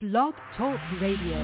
Blog Talk Radio.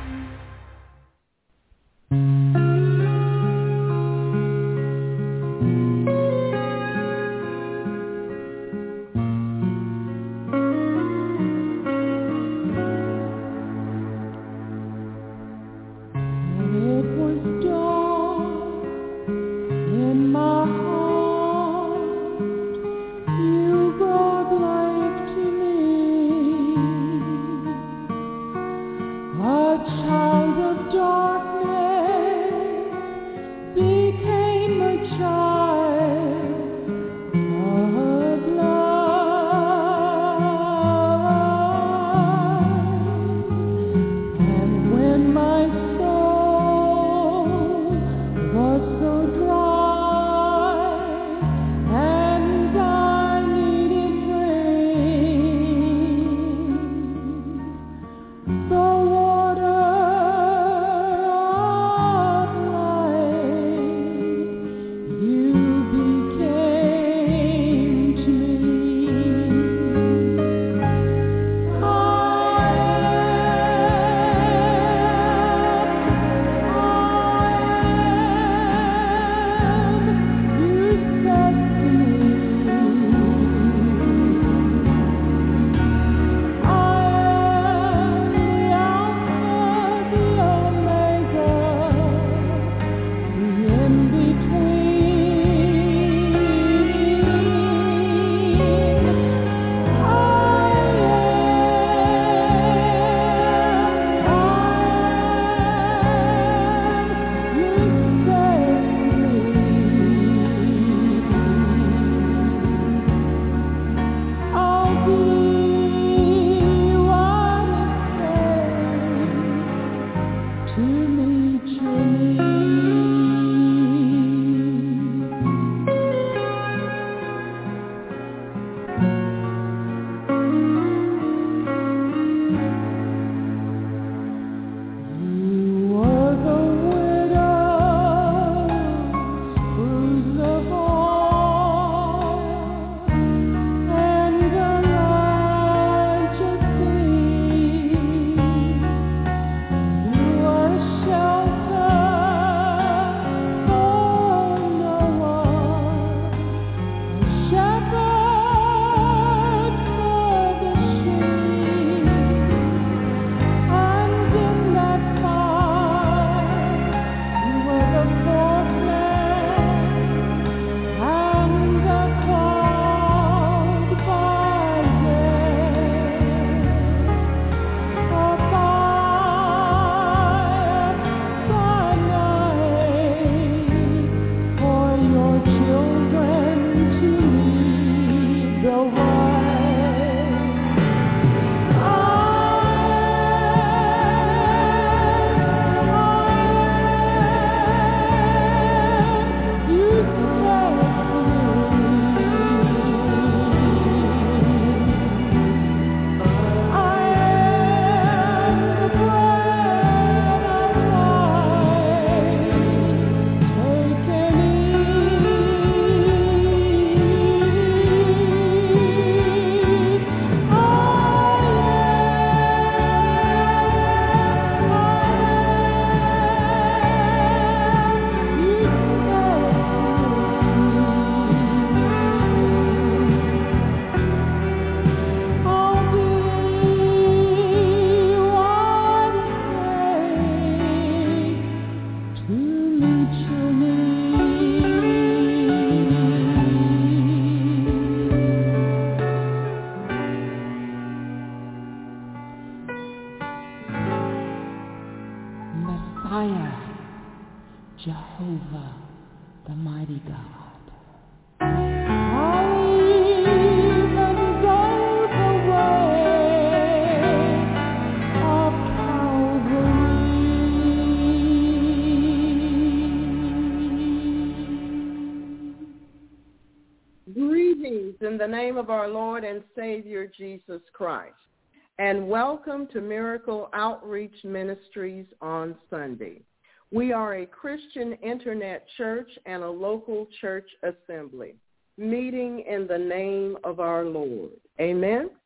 In the name of our Lord and Savior Jesus Christ, and welcome to Miracle Outreach Ministries on Sunday. We are a Christian internet church and a local church assembly, meeting in the name of our Lord. Amen.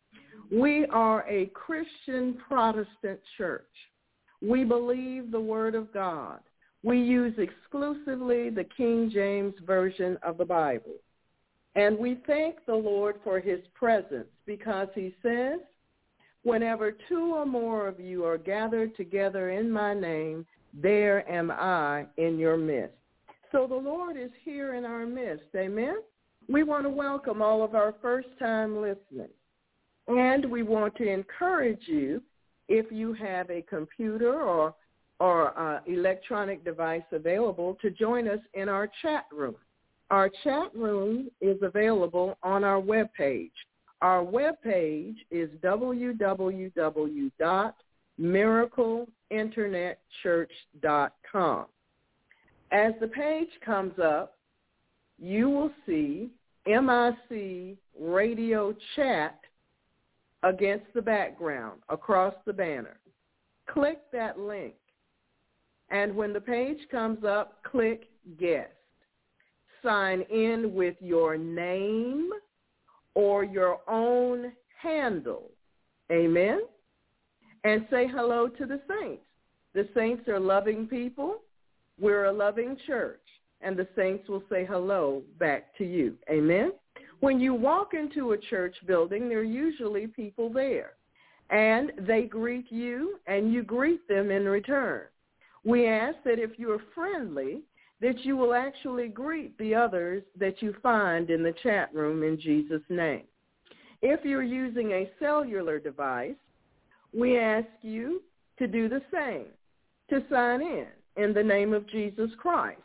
We are a Christian Protestant church. We believe the Word of God. We use exclusively the King James Version of the Bible. And we thank the Lord for his presence because he says, whenever two or more of you are gathered together in my name, there am I in your midst. So the Lord is here in our midst. Amen? We want to welcome all of our first-time listeners. And we want to encourage you, if you have a computer or electronic device available, to join us in our chat room. Our chat room is available on our webpage. Our webpage is www.miracleinternetchurch.com. As the page comes up, you will see MIC Radio Chat against the background, across the banner. Click that link. And when the page comes up, click Guest. Sign in with your name or your own handle. Amen? And say hello to the saints. The saints are loving people. We're a loving church. And the saints will say hello back to you. Amen? When you walk into a church building, there are usually people there. And they greet you, and you greet them in return. We ask that if you're friendly, that you will actually greet the others that you find in the chat room in Jesus' name. If you're using a cellular device, we ask you to do the same, to sign in the name of Jesus Christ.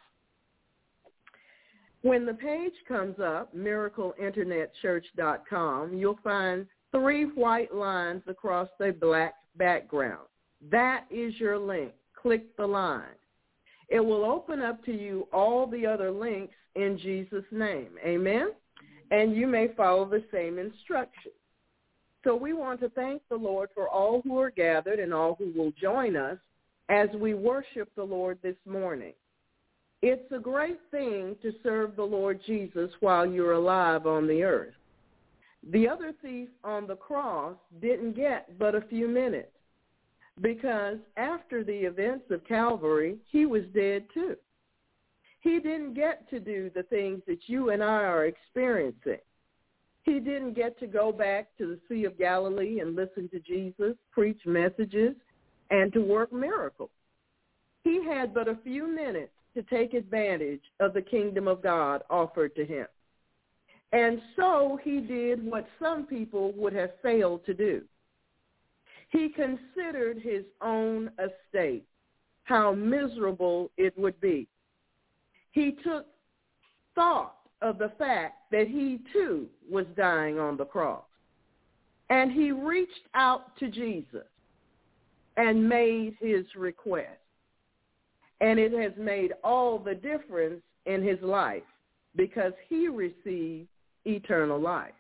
When the page comes up, miracleinternetchurch.com, you'll find 3 white lines across a black background. That is your link. Click the line. It will open up to you all the other links in Jesus' name. Amen? And you may follow the same instructions. So we want to thank the Lord for all who are gathered and all who will join us as we worship the Lord this morning. It's a great thing to serve the Lord Jesus while you're alive on the earth. The other thief on the cross didn't get but a few minutes because after the events of Calvary, he was dead too. He didn't get to do the things that you and I are experiencing. He didn't get to go back to the Sea of Galilee and listen to Jesus, preach messages, and to work miracles. He had but a few minutes to take advantage of the kingdom of God offered to him. And so he did what some people would have failed to do. He considered his own estate, how miserable it would be. He took thought of the fact that he too was dying on the cross. And he reached out to Jesus and made his request. And it has made all the difference in his life because he received eternal life.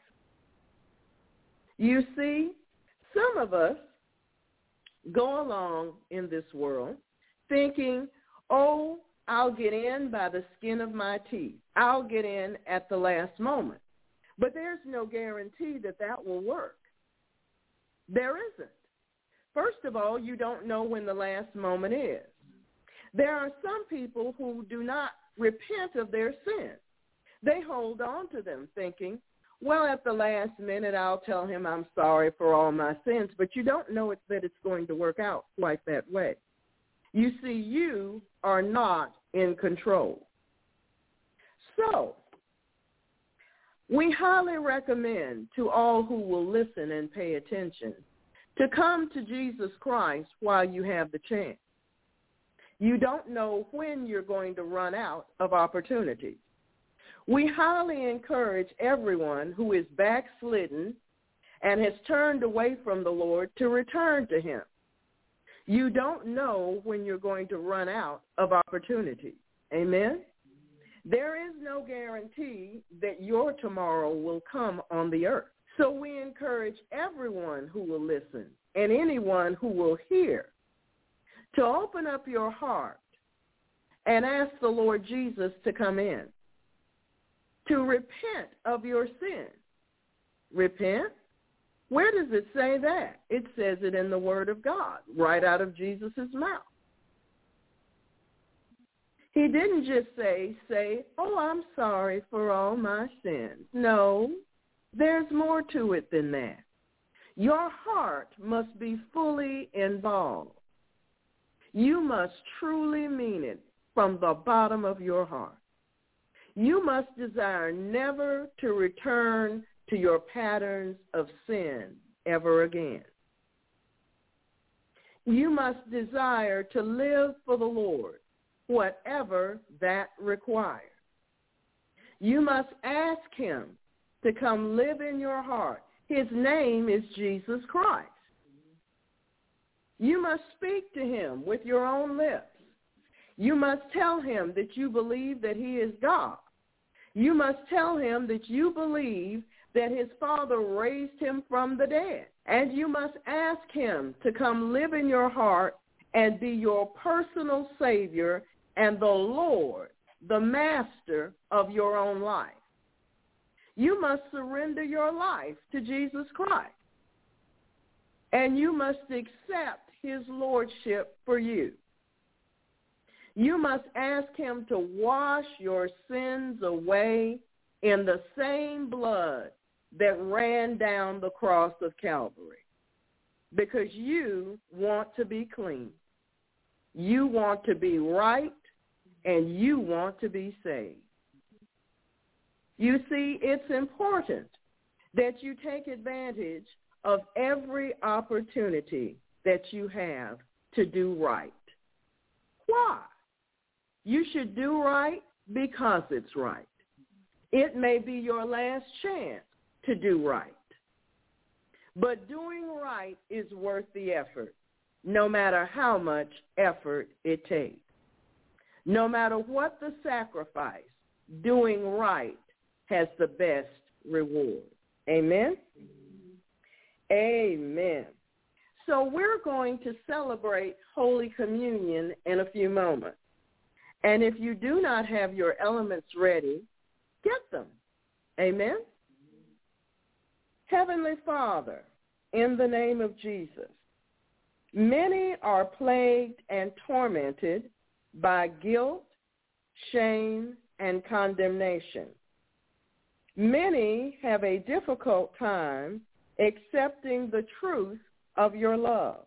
You see, some of us go along in this world thinking, oh, I'll get in by the skin of my teeth. I'll get in at the last moment. But there's no guarantee that that will work. There isn't. First of all, you don't know when the last moment is. There are some people who do not repent of their sin. They hold on to them thinking, well, at the last minute, I'll tell him I'm sorry for all my sins, but you don't know that it's going to work out quite that way. You see, you are not in control. So, we highly recommend to all who will listen and pay attention to come to Jesus Christ while you have the chance. You don't know when you're going to run out of opportunities. We highly encourage everyone who is backslidden and has turned away from the Lord to return to him. You don't know when you're going to run out of opportunities. Amen? There is no guarantee that your tomorrow will come on the earth. So we encourage everyone who will listen and anyone who will hear to open up your heart and ask the Lord Jesus to come in, to repent of your sin. Repent, Where does it say that? It says it in the Word of God, right out of Jesus' mouth. He didn't just say, oh, I'm sorry for all my sins. No, there's more to it than that. Your heart must be fully involved. You must truly mean it from the bottom of your heart. You must desire never to return to your patterns of sin ever again. You must desire to live for the Lord, whatever that requires. You must ask him to come live in your heart. His name is Jesus Christ. You must speak to him with your own lips. You must tell him that you believe that he is God. You must tell him that you believe that his Father raised him from the dead. And you must ask him to come live in your heart and be your personal Savior and the Lord, the master of your own life. You must surrender your life to Jesus Christ. And you must accept his lordship for you. You must ask him to wash your sins away in the same blood that ran down the cross of Calvary, because you want to be clean. You want to be right, and you want to be saved. You see, it's important that you take advantage of every opportunity that you have to do right. Why? You should do right because it's right. It may be your last chance to do right. But doing right is worth the effort, no matter how much effort it takes. No matter what the sacrifice, doing right has the best reward. Amen? Amen. So we're going to celebrate Holy Communion in a few moments. And if you do not have your elements ready, get them. Amen? Heavenly Father, in the name of Jesus, many are plagued and tormented by guilt, shame, and condemnation. Many have a difficult time accepting the truth of your love.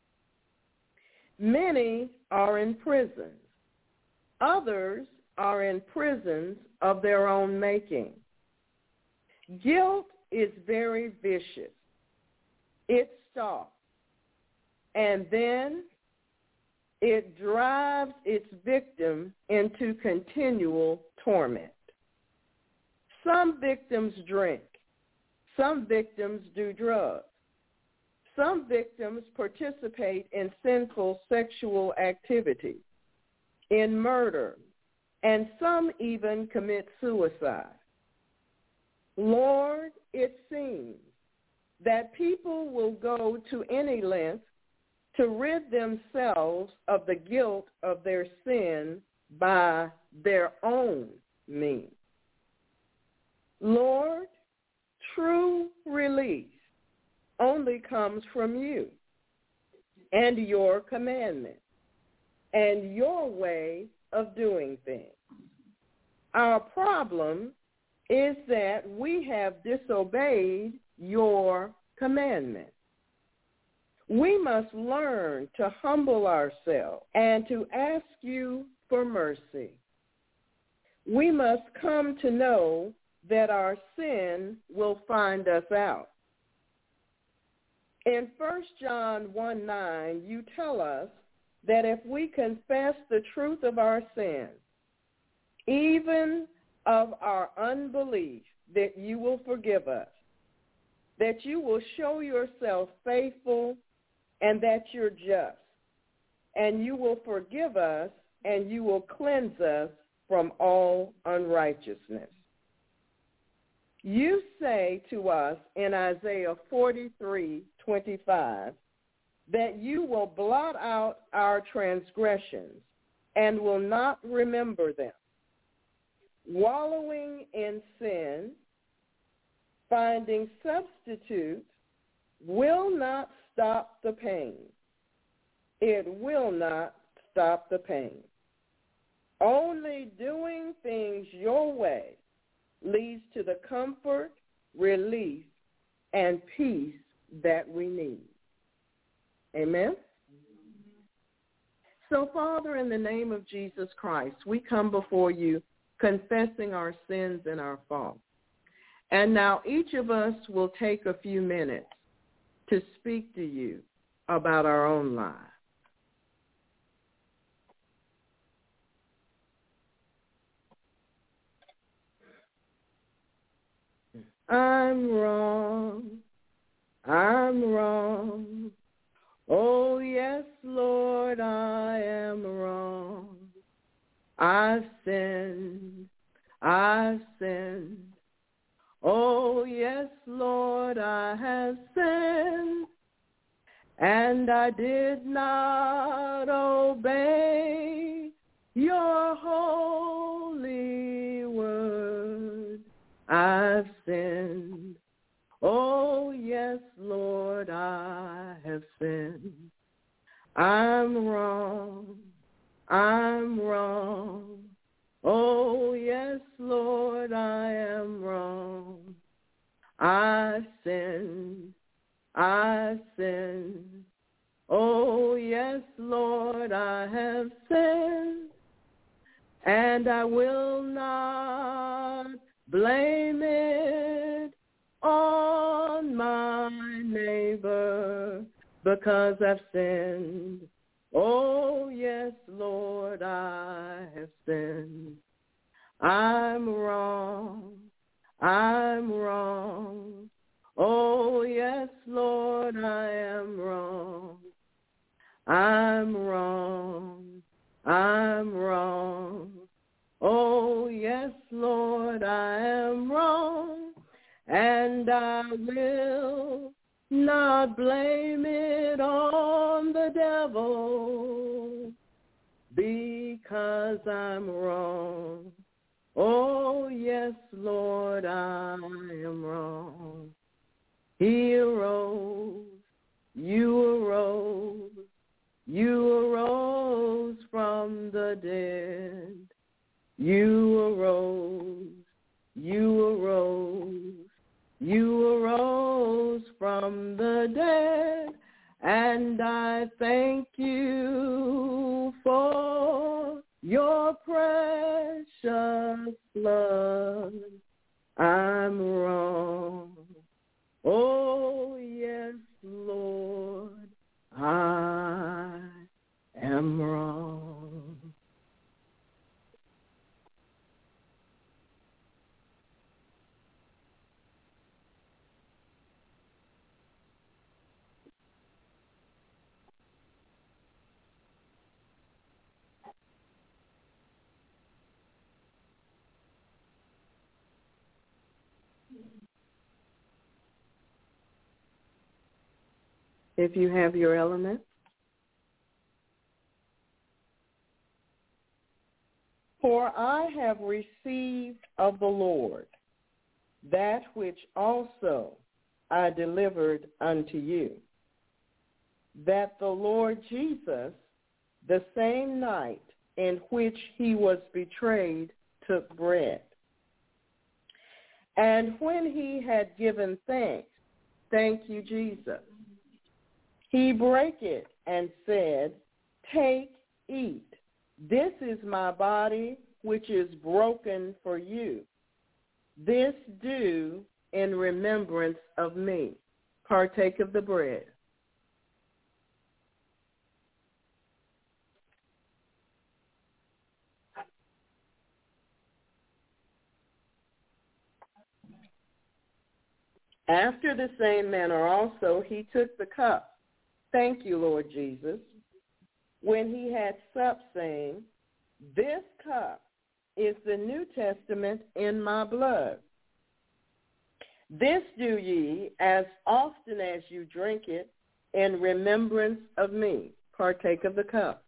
Many are in prisons. Others are in prisons of their own making. Guilt is very vicious. It stalks, and then it drives its victim into continual torment. Some victims drink. Some victims do drugs. Some victims participate in sinful sexual activities, in murder, and some even commit suicide. Lord, it seems that people will go to any length to rid themselves of the guilt of their sin by their own means. Lord, true release only comes from you and your commandment and your way of doing things. Our problem is that we have disobeyed your commandment. We must learn to humble ourselves and to ask you for mercy. We must come to know that our sin will find us out. In 1 John 1:9, you tell us that if we confess the truth of our sins, even of our unbelief, that you will forgive us, that you will show yourself faithful, and that you're just, and you will forgive us, and you will cleanse us from all unrighteousness. You say to us in Isaiah 43:25 that you will blot out our transgressions and will not remember them. Wallowing in sin, finding substitutes will not stop the pain. It will not stop the pain. Only doing things your way leads to the comfort, relief, and peace that we need. Amen? So, Father, in the name of Jesus Christ, we come before you confessing our sins and our faults. And now each of us will take a few minutes to speak to you about our own lives. I'm wrong. I'm wrong. Oh, yes, Lord, I am wrong. I've sinned. I've sinned. Oh, yes, Lord, I have sinned. And I did not obey your holy word. I've sinned. Oh, yes, Lord, I have sinned. I'm wrong. I'm wrong. Oh, yes, Lord, I am wrong. I've sinned. I've sinned. Oh, yes, Lord, I have sinned. And I will not blame it on my neighbor because I've sinned. Oh, yes, Lord, I have sinned. I'm wrong. I'm wrong. Oh, yes, Lord, I am wrong. I'm wrong. I'm wrong. Oh, yes, Lord, I am wrong. And I will not blame it on the devil because I'm wrong. Oh, yes, Lord, I am wrong. He arose, you arose, you arose from the dead. You arose, you arose, you arose from the dead, and I thank you for your precious blood. I'm wrong. Oh, yes, Lord, I am wrong. If you have your element. For I have received of the Lord that which also I delivered unto you, that the Lord Jesus, the same night in which he was betrayed, took bread. And when he had given thanks, thank you, Jesus, he brake it and said, take, eat. This is my body, which is broken for you. This do in remembrance of me. Partake of the bread. After the same manner also he took the cup. Thank you, Lord Jesus. When he had supped, saying, this cup is the New Testament in my blood. This do ye as often as you drink it in remembrance of me. Partake of the cup.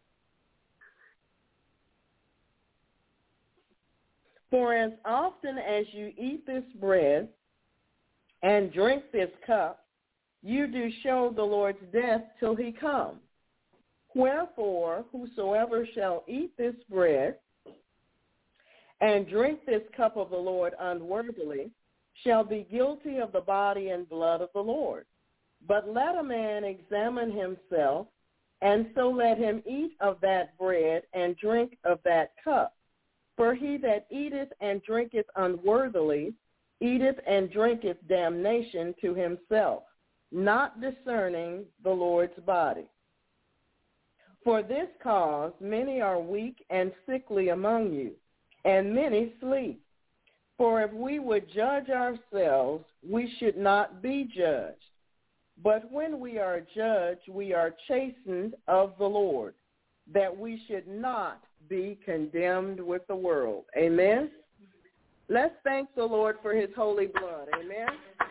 For as often as you eat this bread and drink this cup, you do show the Lord's death till he come. Wherefore, whosoever shall eat this bread and drink this cup of the Lord unworthily shall be guilty of the body and blood of the Lord. But let a man examine himself, and so let him eat of that bread and drink of that cup. For he that eateth and drinketh unworthily eateth and drinketh damnation to himself, not discerning the Lord's body. For this cause many are weak and sickly among you, and many sleep. For if we would judge ourselves, we should not be judged. But when we are judged, we are chastened of the Lord, that we should not be condemned with the world. Amen? Let's thank the Lord for his holy blood. Amen?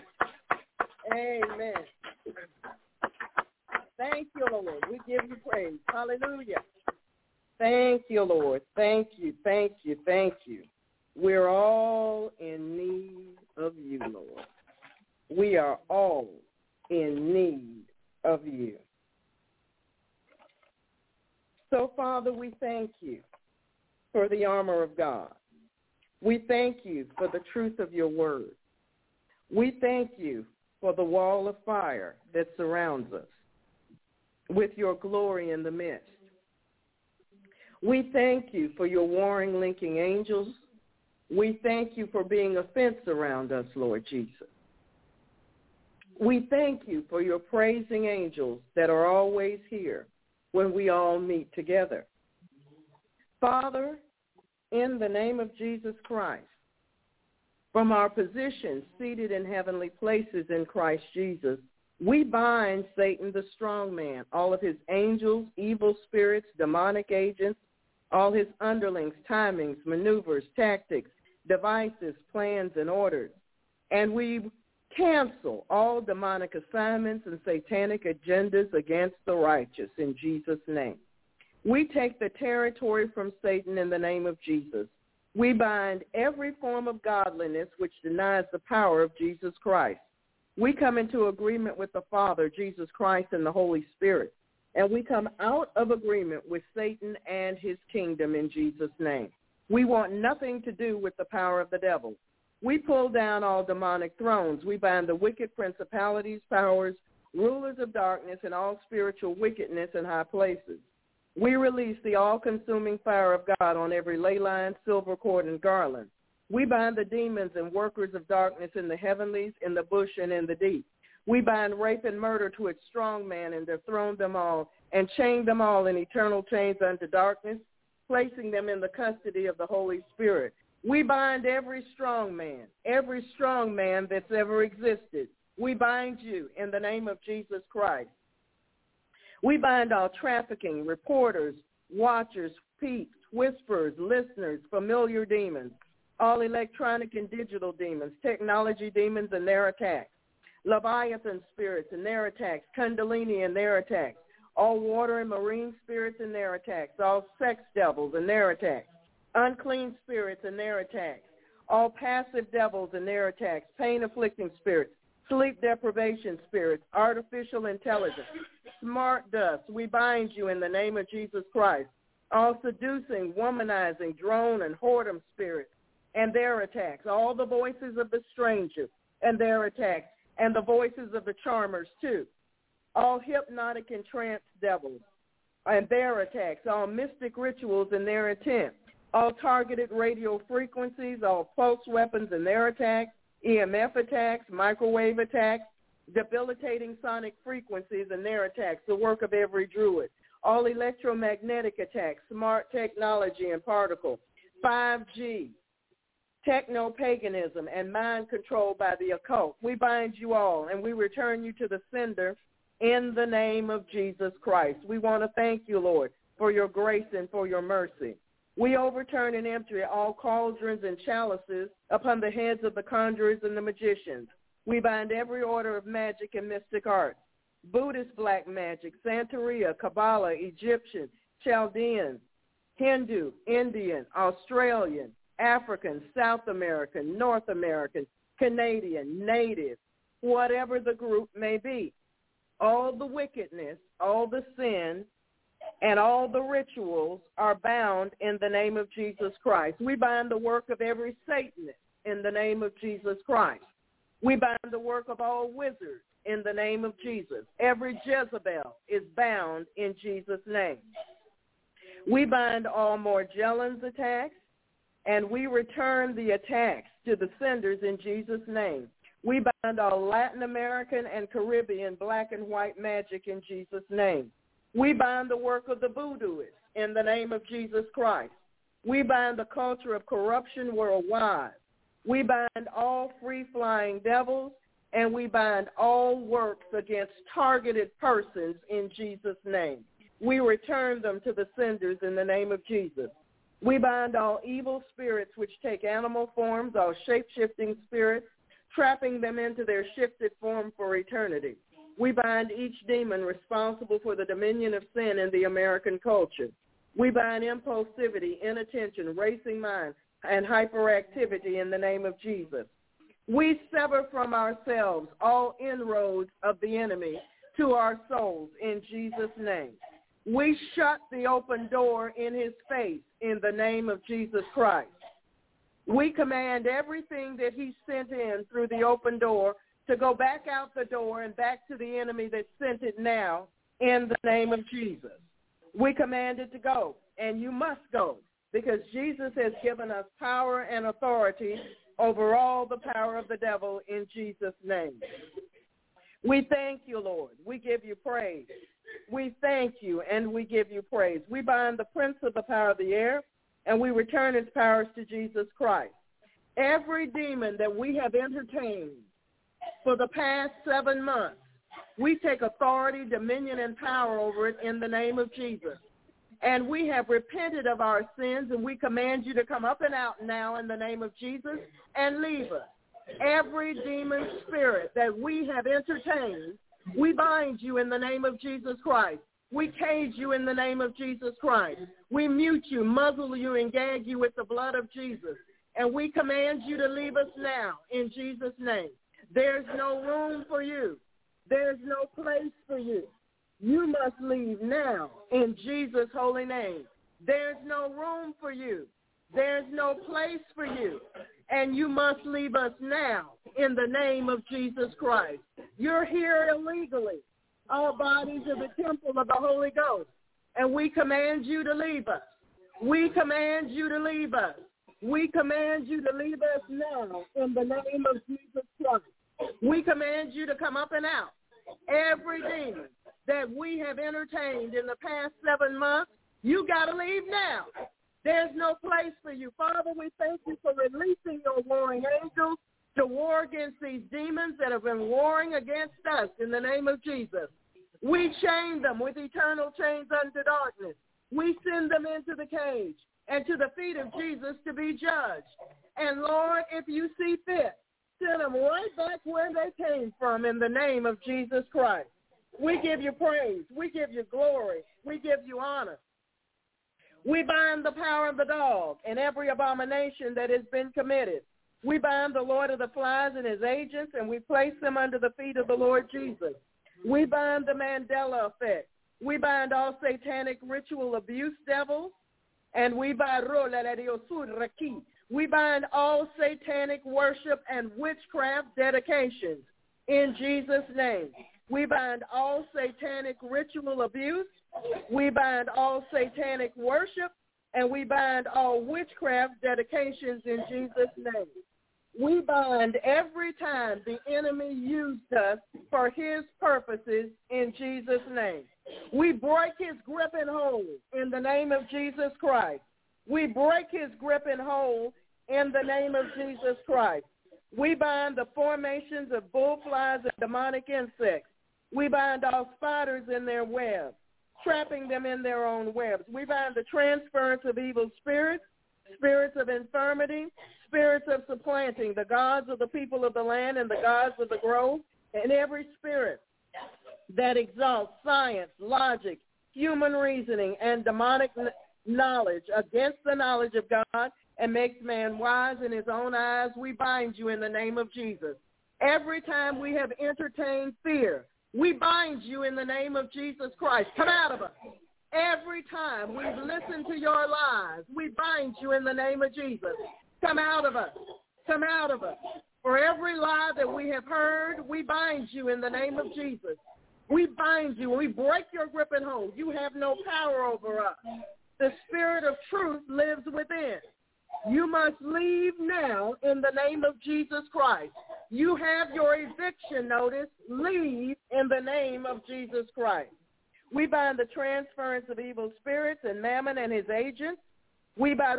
Amen. Thank you, Lord. We give you praise. Hallelujah. Thank you, Lord. Thank you, thank you, thank you. We're all in need of you, Lord. We are all in need of you. So, Father, we thank you for the armor of God. We thank you for the truth of your word. We thank you for the wall of fire that surrounds us with your glory in the midst. We thank you for your warring, linking angels. We thank you for being a fence around us, Lord Jesus. We thank you for your praising angels that are always here when we all meet together. Father, in the name of Jesus Christ, from our position seated in heavenly places in Christ Jesus, we bind Satan, the strong man, all of his angels, evil spirits, demonic agents, all his underlings, timings, maneuvers, tactics, devices, plans, and orders. And we cancel all demonic assignments and satanic agendas against the righteous in Jesus' name. We take the territory from Satan in the name of Jesus. We bind every form of godliness which denies the power of Jesus Christ. We come into agreement with the Father, Jesus Christ, and the Holy Spirit. And we come out of agreement with Satan and his kingdom in Jesus' name. We want nothing to do with the power of the devil. We pull down all demonic thrones. We bind the wicked principalities, powers, rulers of darkness, and all spiritual wickedness in high places. We release the all-consuming fire of God on every ley line, silver cord, and garland. We bind the demons and workers of darkness in the heavenlies, in the bush, and in the deep. We bind rape and murder to its strong man and dethrone them all and chain them all in eternal chains unto darkness, placing them in the custody of the Holy Spirit. We bind every strong man that's ever existed. We bind you in the name of Jesus Christ. We bind all trafficking, reporters, watchers, peeps, whisperers, listeners, familiar demons, all electronic and digital demons, technology demons and their attacks, Leviathan spirits and their attacks, Kundalini and their attacks, all water and marine spirits and their attacks, all sex devils and their attacks, unclean spirits and their attacks, all passive devils and their attacks, pain-afflicting spirits, sleep deprivation spirits, artificial intelligence, smart dust. We bind you in the name of Jesus Christ. All seducing, womanizing, drone, and whoredom spirits and their attacks, all the voices of the stranger and their attacks, and the voices of the charmers too, all hypnotic and trance devils and their attacks, all mystic rituals and their intent, all targeted radio frequencies, all pulse weapons and their attacks, EMF attacks, microwave attacks, debilitating sonic frequencies and their attacks, the work of every druid, all electromagnetic attacks, smart technology and particle, 5G, techno-paganism, and mind control by the occult. We bind you all, and we return you to the sender in the name of Jesus Christ. We want to thank you, Lord, for your grace and for your mercy. We overturn and empty all cauldrons and chalices upon the heads of the conjurers and the magicians. We bind every order of magic and mystic arts, Buddhist black magic, Santeria, Kabbalah, Egyptian, Chaldean, Hindu, Indian, Australian, African, South American, North American, Canadian, Native, whatever the group may be. all the wickedness, all the sin, and all the rituals are bound in the name of Jesus Christ. We bind the work of every Satanist in the name of Jesus Christ. We bind the work of all wizards in the name of Jesus. Every Jezebel is bound in Jesus' name. We bind all Morgellons attacks, and we return the attacks to the senders in Jesus' name. We bind all Latin American and Caribbean black and white magic in Jesus' name. We bind the work of the voodooists in the name of Jesus Christ. We bind the culture of corruption worldwide. We bind all free-flying devils, and we bind all works against targeted persons in Jesus' name. We return them to the senders in the name of Jesus. We bind all evil spirits which take animal forms, all shape-shifting spirits, trapping them into their shifted form for eternity. We bind each demon responsible for the dominion of sin in the American culture. We bind impulsivity, inattention, racing minds, and hyperactivity in the name of Jesus. We sever from ourselves all inroads of the enemy to our souls in Jesus' name. We shut the open door in his face in the name of Jesus Christ. We command everything that he sent in through the open door to go back out the door and back to the enemy that sent it now in the name of Jesus. We command it to go, and you must go, because Jesus has given us power and authority over all the power of the devil in Jesus' name. We thank you, Lord. We give you praise. We thank you, and we give you praise. We bind the prince of the power of the air, and we return its powers to Jesus Christ. Every demon that we have entertained for the past 7 months, we take authority, dominion, and power over it in the name of Jesus. And we have repented of our sins, and we command you to come up and out now in the name of Jesus and leave us. Every demon spirit that we have entertained, we bind you in the name of Jesus Christ. We cage you in the name of Jesus Christ. We mute you, muzzle you, and gag you with the blood of Jesus. And we command you to leave us now in Jesus' name. There's no room for you. There's no place for you. You must leave now in Jesus' holy name. There's no room for you. There's no place for you. And you must leave us now in the name of Jesus Christ. You're here illegally. Our bodies are the temple of the Holy Ghost. And we command you to leave us. We command you to leave us. We command you to leave us now in the name of Jesus Christ. We command you to come up and out. Every demon that we have entertained in the past 7 months, you got to leave now. There's no place for you. Father, we thank you for releasing your warring angels to war against these demons that have been warring against us in the name of Jesus. We chain them with eternal chains unto darkness. We send them into the cage and to the feet of Jesus to be judged. And Lord, if you see fit, send them right back where they came from in the name of Jesus Christ. We give you praise. We give you glory. We give you honor. We bind the power of the dog and every abomination that has been committed. We bind the Lord of the Flies and his agents, and we place them under the feet of the Lord Jesus. We bind the Mandela effect. We bind all satanic ritual abuse devils, and we bind all satanic worship and witchcraft dedications in Jesus' name. We bind all satanic ritual abuse. We bind all satanic worship, and we bind all witchcraft dedications in Jesus' name. We bind every time the enemy used us for his purposes in Jesus' name. We break his grip and hold in the name of Jesus Christ. We break his grip and hold in the name of Jesus Christ. We bind the formations of bullflies and demonic insects. We bind all spiders in their webs, trapping them in their own webs. We bind the transference of evil spirits, spirits of infirmity, spirits of supplanting, the gods of the people of the land and the gods of the grove, and every spirit that exalts science, logic, human reasoning, and demonic knowledge against the knowledge of God and makes man wise in his own eyes. We bind you in the name of Jesus. Every time we have entertained fear, We bind you in the name of Jesus Christ. Come out of us. Every time we've listened to your lies, we bind you in the name of Jesus. Come out of us. Come out of us. For every lie that we have heard, we bind you in the name of Jesus. We bind you. We break your grip and hold. You have no power over us. The Spirit of truth lives within. You must leave now in the name of Jesus Christ. You have your eviction notice. Leave in the name of Jesus Christ. We bind the transference of evil spirits and Mammon and his agents. We bind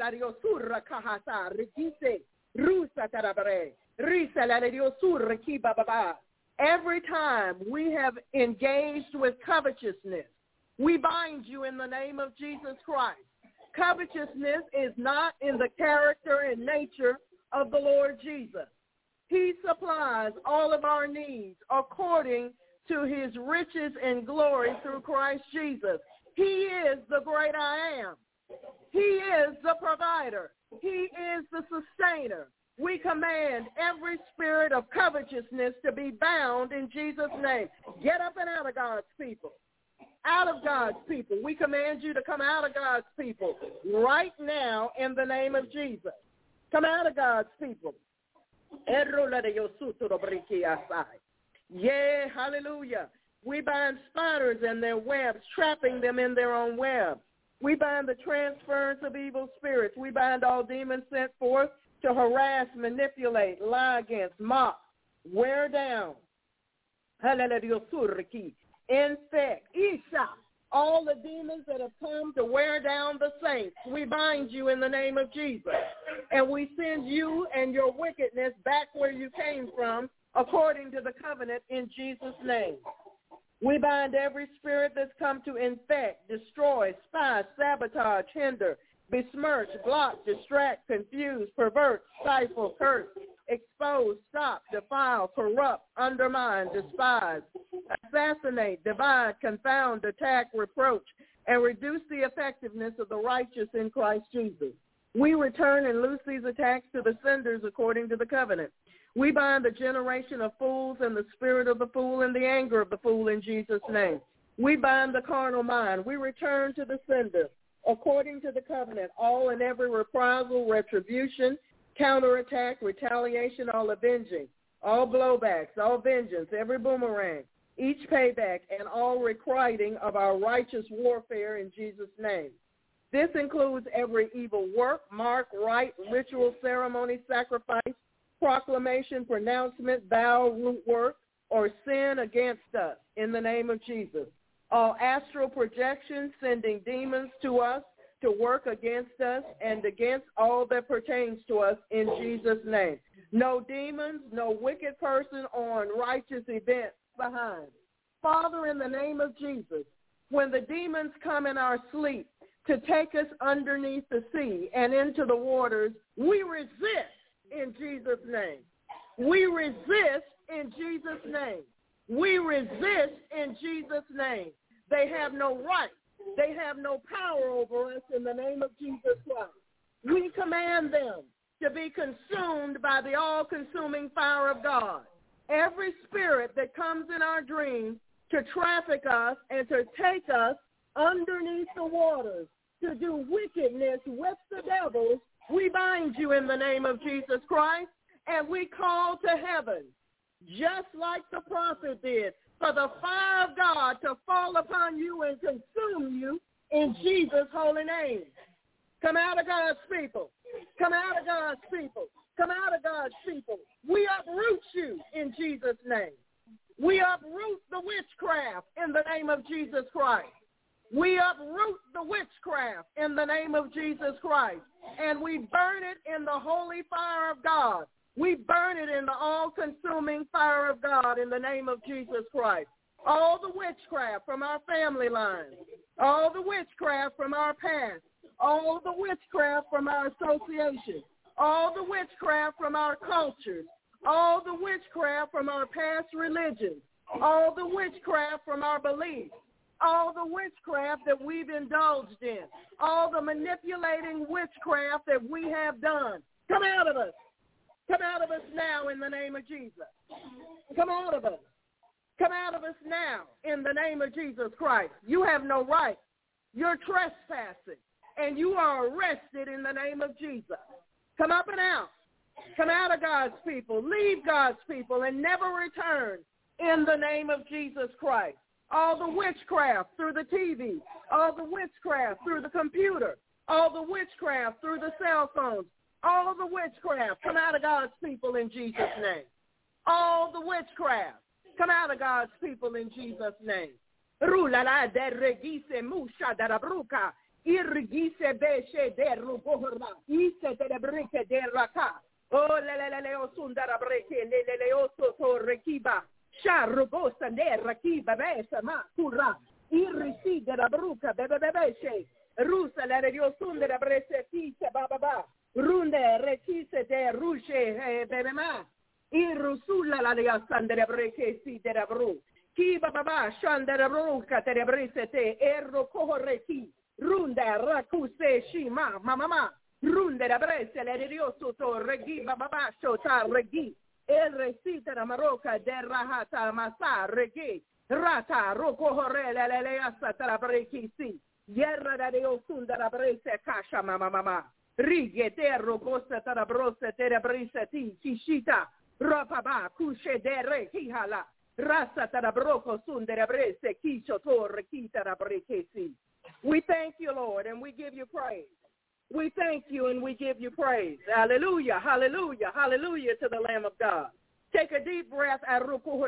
every time we have engaged with covetousness, we bind you in the name of Jesus Christ. Covetousness is not in the character and nature of the Lord Jesus. He supplies all of our needs according to his riches and glory through Christ Jesus. He is the great I am. He is the provider. He is the sustainer. We command every spirit of covetousness to be bound in Jesus' name. Get up and out of God's people. Out of God's people. We command you to come out of God's people right now in the name of Jesus. Come out of God's people. Yeah, hallelujah. We bind spiders and their webs, trapping them in their own web. We bind the transference of evil spirits. We bind all demons sent forth to harass, manipulate, lie against, mock, wear down, infect, all the demons that have come to wear down the saints. We bind you in the name of Jesus. And we send you and your wickedness back where you came from, according to the covenant in Jesus' name. We bind every spirit that's come to infect, destroy, spy, sabotage, hinder, besmirch, block, distract, confuse, pervert, stifle, curse, expose, stop, defile, corrupt, undermine, despise, assassinate, divide, confound, attack, reproach, and reduce the effectiveness of the righteous in Christ Jesus. We return and loose these attacks to the senders according to the covenant. We bind the generation of fools and the spirit of the fool and the anger of the fool in Jesus' name. We bind the carnal mind. We return to the sender according to the covenant, all and every reprisal, retribution, counterattack, retaliation, all avenging, all blowbacks, all vengeance, every boomerang, each payback, and all requiting of our righteous warfare in Jesus' name. This includes every evil work, mark, rite, ritual, ceremony, sacrifice, proclamation, pronouncement, vow, root work, or sin against us in the name of Jesus. All astral projections, sending demons to us to work against us and against all that pertains to us in Jesus' name. No demons, no wicked person on righteous events behind. Father, in the name of Jesus, when the demons come in our sleep to take us underneath the sea and into the waters, we resist in Jesus' name. We resist in Jesus' name. We resist in Jesus' name. They have no right. They have no power over us in the name of Jesus Christ. We command them to be consumed by the all-consuming fire of God. Every spirit that comes in our dreams to traffic us and to take us underneath the waters to do wickedness with the devils, we bind you in the name of Jesus Christ, and we call to heaven, just like the prophet did, for the fire of God to fall upon you and consume you in Jesus' holy name. Come out of God's people. Come out of God's people. Come out of God's people. We uproot you in Jesus' name. We uproot the witchcraft in the name of Jesus Christ. We uproot the witchcraft in the name of Jesus Christ, and we burn it in the holy fire of God. We burn it in the all-consuming fire of God in the name of Jesus Christ. All the witchcraft from our family line, all the witchcraft from our past, all the witchcraft from our association, all the witchcraft from our cultures, all the witchcraft from our past religions, all the witchcraft from our beliefs, all the witchcraft that we've indulged in, all the manipulating witchcraft that we have done. Come out of us. Come out of us now in the name of Jesus. Come out of us. Come out of us now in the name of Jesus Christ. You have no right. You're trespassing, and you are arrested in the name of Jesus. Come up and out. Come out of God's people. Leave God's people and never return in the name of Jesus Christ. All the witchcraft through the TV, all the witchcraft through the computer, all the witchcraft through the cell phones, all the witchcraft, come out of God's people in Jesus' name. All the witchcraft, come out of God's people in Jesus' name. Rulala de regise musha de rabruka, irigise beshe de rubohra, ise de breke de raka. Oh, lelele osundara breke, lelele oso rekiba, sha rubosa de rakiba besa ma kura, irisi de rabruka, bebebeshe, rusa la osundara brese tise bababa, runde rekise de rushe, bebema. Irusula la de asandere breke si de rabru. Ki baba shandere bruka te brise te erro kohoreki. Runda rakuse shima mama. Runde la brese le rioso to regi baba shota regi. El resita la maroka de rahata masa regi. Rata roko horele le asata la breki si. Yerra da de osunda la brese kasha mama. Righe te robosa ta la brose te brise ti chishita. Rapaba kushe dere kihala rasa tarabroko sundere brese kisho torre kitara brekesi. We thank you, Lord, and we give you praise. We thank you and we give you praise. Hallelujah, hallelujah, hallelujah to the Lamb of God. Take a deep breath and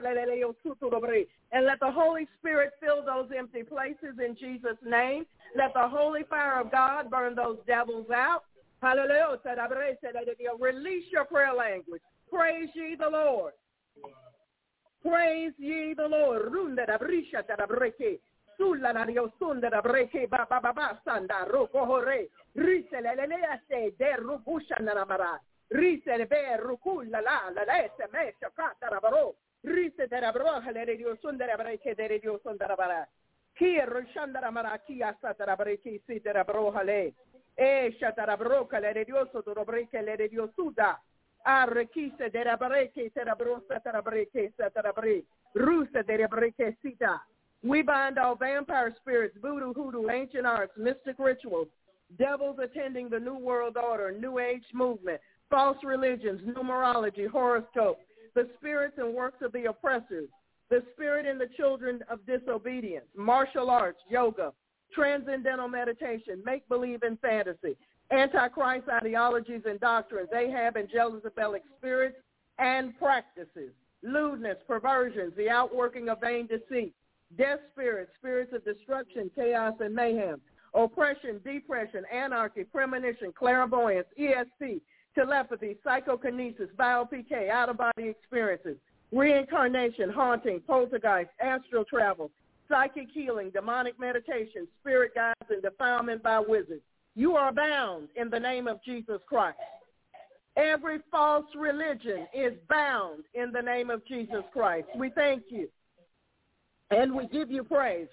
let the Holy Spirit fill those empty places in Jesus' name. Let the holy fire of God burn those devils out. Hallelujah. Release your prayer language. Praise ye the Lord. Praise ye the Lord. Runda da brisha da breke. Sulla la riosunda da breke ba ba ba ba sanda roko hore. Rise le le se de rubusha na mara. Rise le be rukulla la se mesha kata da baro. Rise de la broha le riosunda da breke de riosunda da bara. Ki rushanda da mara ki asa da breke si de la broha le. E shatara broka le rioso do breke le riosuda. Arrekise de la breke se la brosa te la breke se te la breke. Rusa de la breke sita. We bind all vampire spirits, voodoo, hoodoo, ancient arts, mystic rituals, devils attending the New World Order, New Age movement, false religions, numerology, horoscope, the spirits and works of the oppressors, the spirit in the children of disobedience, martial arts, yoga, transcendental meditation, make-believe and fantasy, Antichrist ideologies and doctrines, Ahab and Jezebelic spirits and practices, lewdness, perversions, the outworking of vain deceit, death spirits, spirits of destruction, chaos, and mayhem, oppression, depression, anarchy, premonition, clairvoyance, ESP, telepathy, psychokinesis, bio-PK, out-of-body experiences, reincarnation, haunting, poltergeist, astral travel, psychic healing, demonic meditation, spirit guides, and defilement by wizards. You are bound in the name of Jesus Christ. Every false religion is bound in the name of Jesus Christ. We thank you. And we give you praise.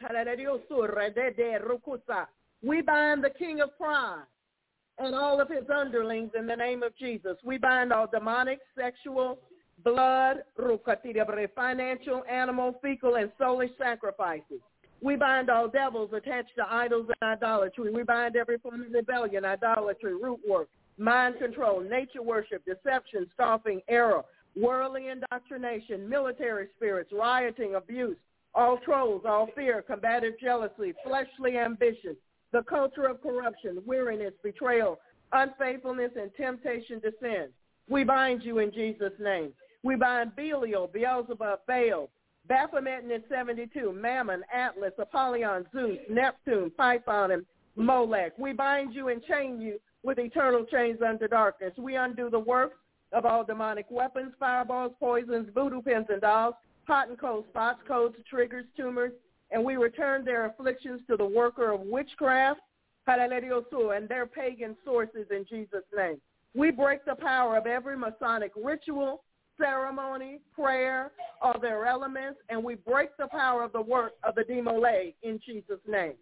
We bind the king of pride and all of his underlings in the name of Jesus. We bind all demonic, sexual, blood, financial, animal, fecal, and soulish sacrifices. We bind all devils attached to idols and idolatry. We bind every form of rebellion, idolatry, root work, mind control, nature worship, deception, scoffing, error, worldly indoctrination, military spirits, rioting, abuse, all trolls, all fear, combative jealousy, fleshly ambition, the culture of corruption, weariness, betrayal, unfaithfulness, and temptation to sin. We bind you in Jesus' name. We bind Belial, Beelzebub, Baal, Baphomet and his 72, Mammon, Atlas, Apollyon, Zeus, Neptune, Python, and Molech. We bind you and chain you with eternal chains unto darkness. We undo the works of all demonic weapons, fireballs, poisons, voodoo pins and dolls, hot and cold spots, codes, triggers, tumors, and we return their afflictions to the worker of witchcraft, and their pagan sources in Jesus' name. We break the power of every Masonic ritual, ceremony, prayer, or their elements, and we break the power of the work of the Demolay in Jesus' name.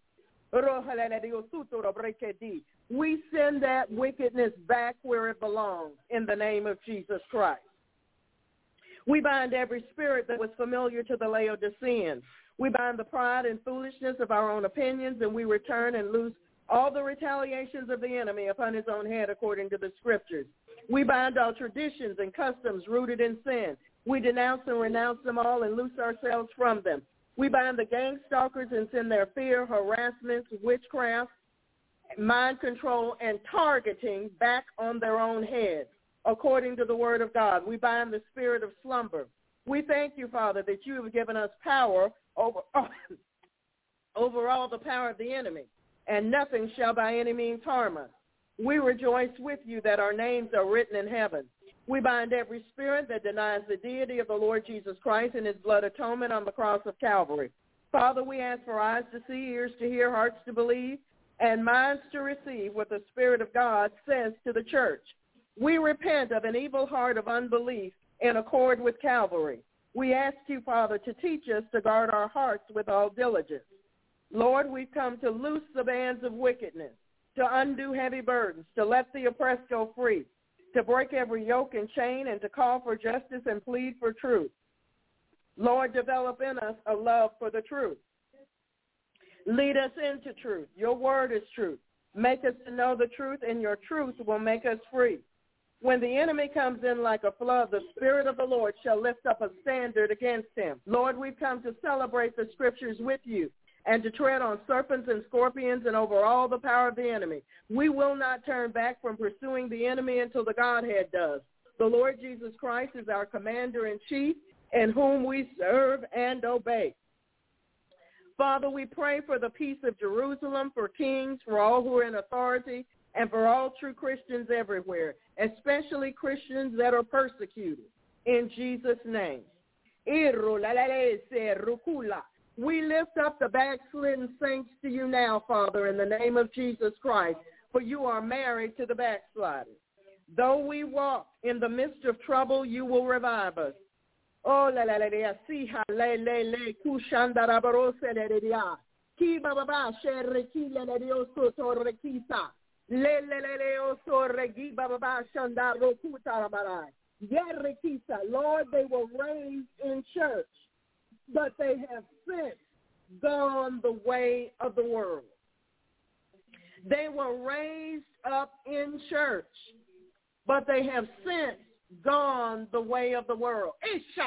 We send that wickedness back where it belongs in the name of Jesus Christ. We bind every spirit that was familiar to the Laodiceans. We bind the pride and foolishness of our own opinions, and we return and loose all the retaliations of the enemy upon his own head according to the scriptures. We bind all traditions and customs rooted in sin. We denounce and renounce them all and loose ourselves from them. We bind the gang stalkers and send their fear, harassments, witchcraft, mind control, and targeting back on their own heads according to the word of God. We bind the spirit of slumber. We thank you, Father, that you have given us power over all the power of the enemy, and nothing shall by any means harm us. We rejoice with you that our names are written in heaven. We bind every spirit that denies the deity of the Lord Jesus Christ and his blood atonement on the cross of Calvary. Father, we ask for eyes to see, ears to hear, hearts to believe, and minds to receive what the Spirit of God says to the church. We repent of an evil heart of unbelief in accord with Calvary. We ask you, Father, to teach us to guard our hearts with all diligence. Lord, we've come to loose the bands of wickedness, to undo heavy burdens, to let the oppressed go free, to break every yoke and chain, and to call for justice and plead for truth. Lord, develop in us a love for the truth. Lead us into truth. Your word is truth. Make us to know the truth, and your truth will make us free. When the enemy comes in like a flood, the Spirit of the Lord shall lift up a standard against him. Lord, we've come to celebrate the scriptures with you and to tread on serpents and scorpions and over all the power of the enemy. We will not turn back from pursuing the enemy until the Godhead does. The Lord Jesus Christ is our commander-in-chief, in whom we serve and obey. Father, we pray for the peace of Jerusalem, for kings, for all who are in authority, and for all true Christians everywhere, especially Christians that are persecuted. In Jesus' name. We lift up the backslidden saints to you now, Father, in the name of Jesus Christ, for you are married to the backsliders. Though we walk in the midst of trouble, you will revive us. Oh, la la la la, siha le le le, kushandara barose le le dia, ki baba shere ki le le dioso torre kisa, le le le le oso regi baba shandaro kutara barai, yerre kisa. Lord, they were raised in church, but they have since gone the way of the world. They were raised up in church, but they have since gone the way of the world. Isha.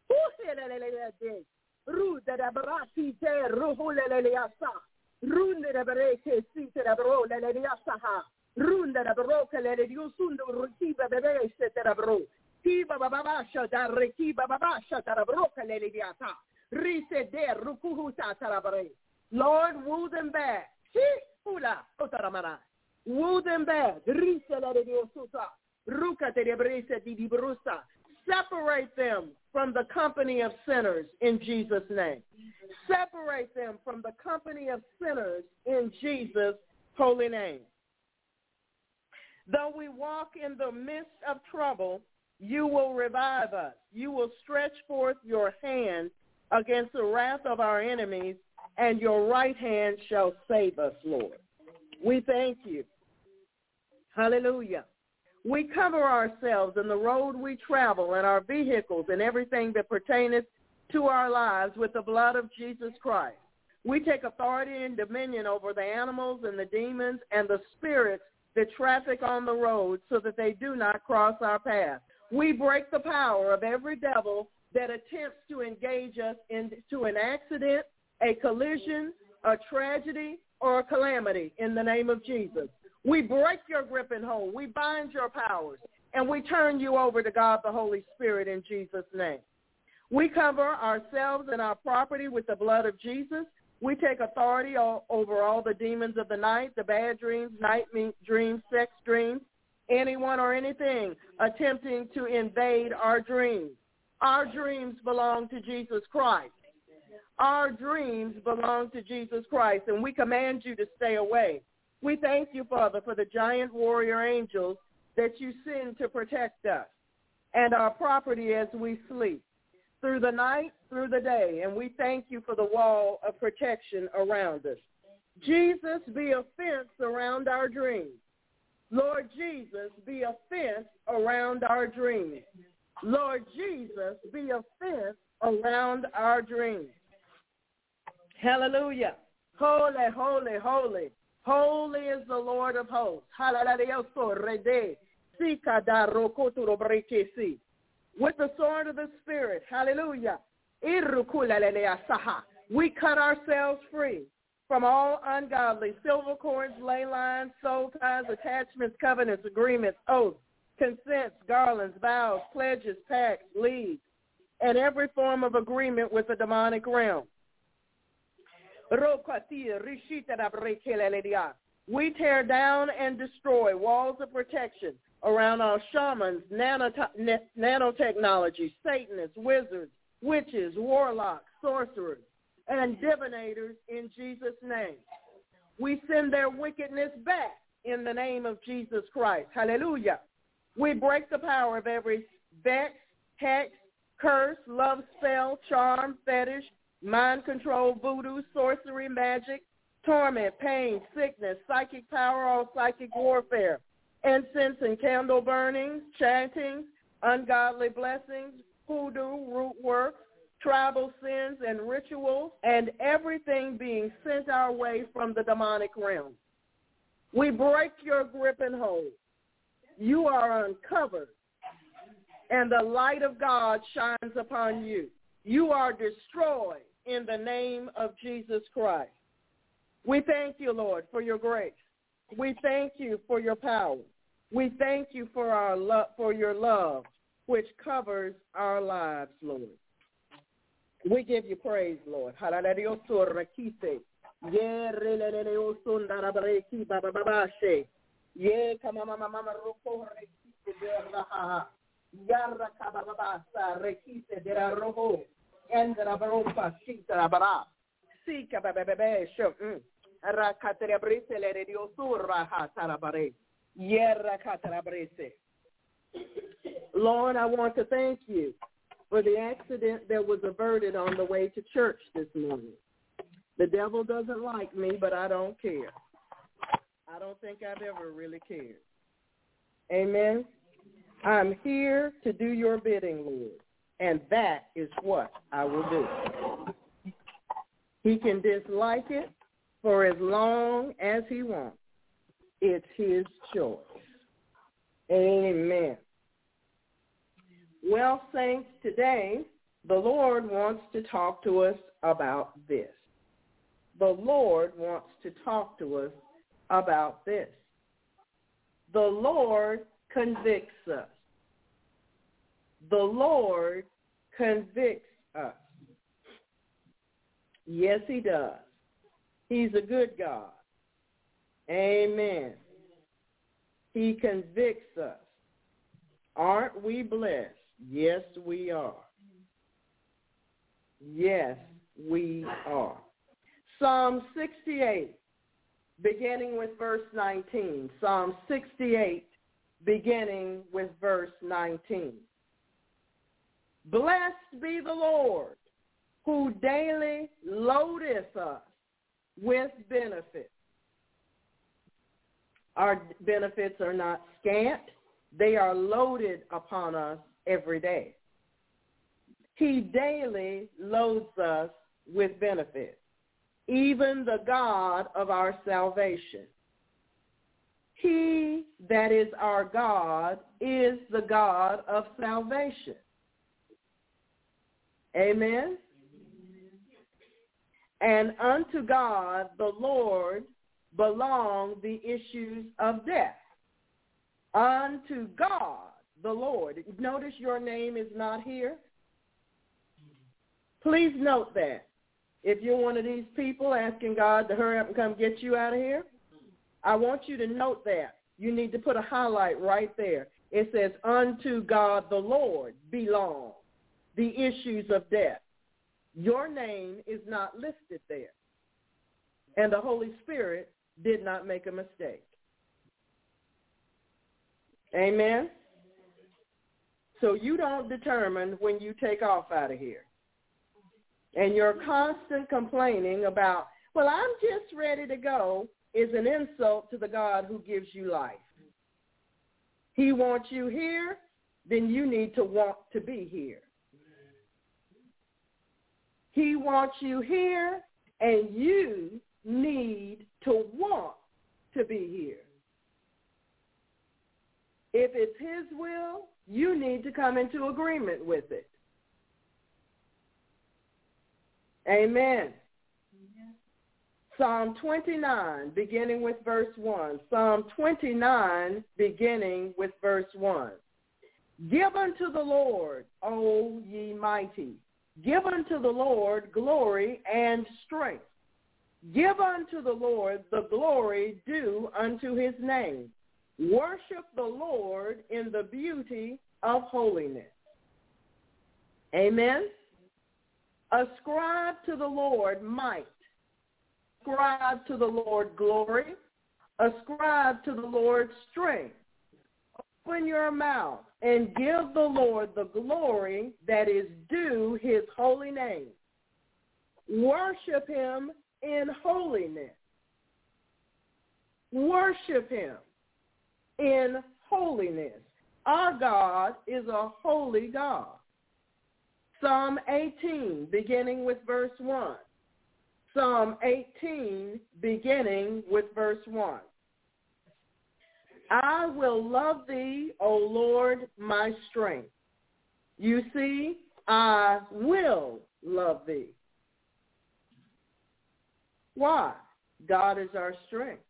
Lord, woo them back. Woo them back. Separate them from the company of sinners in Jesus' name. Separate them from the company of sinners in Jesus' holy name. Though we walk in the midst of trouble, you will revive us. You will stretch forth your hand against the wrath of our enemies, and your right hand shall save us, Lord. We thank you. Hallelujah. We cover ourselves in the road we travel and our vehicles and everything that pertaineth to our lives with the blood of Jesus Christ. We take authority and dominion over the animals and the demons and the spirits that traffic on the road so that they do not cross our path. We break the power of every devil that attempts to engage us into an accident, a collision, a tragedy, or a calamity in the name of Jesus. We break your grip and hold. We bind your powers, and we turn you over to God the Holy Spirit in Jesus' name. We cover ourselves and our property with the blood of Jesus. We take authority over all the demons of the night, the bad dreams, night dreams, sex dreams, anyone or anything attempting to invade our dreams. Our dreams belong to Jesus Christ. Our dreams belong to Jesus Christ, and we command you to stay away. We thank you, Father, for the giant warrior angels that you send to protect us and our property as we sleep, through the night, through the day, and we thank you for the wall of protection around us. Jesus, be a fence around our dreams. Lord Jesus, be a fence around our dreams. Lord Jesus, be a fence around our dreams. Hallelujah. Holy, holy, holy. Holy is the Lord of hosts. With the sword of the Spirit, hallelujah, we cut ourselves free from all ungodly silver cords, ley lines, soul ties, attachments, covenants, agreements, oaths, consents, garlands, vows, pledges, pacts, leagues, and every form of agreement with the demonic realm. We tear down and destroy walls of protection around our shamans, nanotechnology, Satanists, wizards, witches, warlocks, sorcerers, and divinators in Jesus' name. We send their wickedness back in the name of Jesus Christ. Hallelujah. We break the power of every vex, hex, curse, love spell, charm, fetish, mind control, voodoo, sorcery, magic, torment, pain, sickness, psychic power, all psychic warfare, incense and candle burnings, chantings, ungodly blessings, hoodoo, root work, tribal sins and rituals, and everything being sent our way from the demonic realm. We break your grip and hold. You are uncovered, and the light of God shines upon you. You are destroyed in the name of Jesus Christ. We thank you, Lord, for your grace. We thank you for your power. We thank you for for your love, which covers our lives, Lord. We give you praise, Lord. Lord, I want to thank you for the accident that was averted on the way to church this morning. The devil doesn't like me, but I don't care. I don't think I've ever really cared. Amen. I'm here to do your bidding, Lord, and that is what I will do. He can dislike it for as long as he wants. It's his choice. Amen. Well, saints, today the Lord wants to talk to us about this. The Lord wants to talk to us about this. The Lord convicts us. The Lord convicts us. Yes, he does. He's a good God. Amen. He convicts us. Aren't we blessed? Yes, we are. Yes, we are. Psalm 68, beginning with verse 19. Psalm 68, beginning with verse 19. Blessed be the Lord, who daily loadeth us with benefits. Our benefits are not scant. They are loaded upon us every day. He daily loads us with benefits, even the God of our salvation. He that is our God is the God of salvation. Amen? And unto God the Lord belong the issues of death. Unto God the Lord. Notice your name is not here. Please note that. If you're one of these people asking God to hurry up and come get you out of here, I want you to note that. You need to put a highlight right there. It says, unto God the Lord belong the issues of death. Your name is not listed there. And the Holy Spirit did not make a mistake. Amen? So you don't determine when you take off out of here. And your constant complaining about, well, I'm just ready to go, is an insult to the God who gives you life. He wants you here then you need to want to be here. He wants you here, and you need to want to be here. If it's his will, you need to come into agreement with it. Amen. Psalm 29, beginning with verse 1. Psalm 29, beginning with verse 1. Give unto the Lord, O ye mighty. Give unto the Lord glory and strength. Give unto the Lord the glory due unto his name. Worship the Lord in the beauty of holiness. Amen. Ascribe to the Lord might. Ascribe to the Lord glory. Ascribe to the Lord strength. Open your mouth and give the Lord the glory that is due his holy name. Worship him in holiness. Worship him in holiness. Our God is a holy God. Psalm 18, beginning with verse 1. Psalm 18, beginning with verse 1. I will love thee, O Lord, my strength. You see, I will love thee. Why? God is our strength.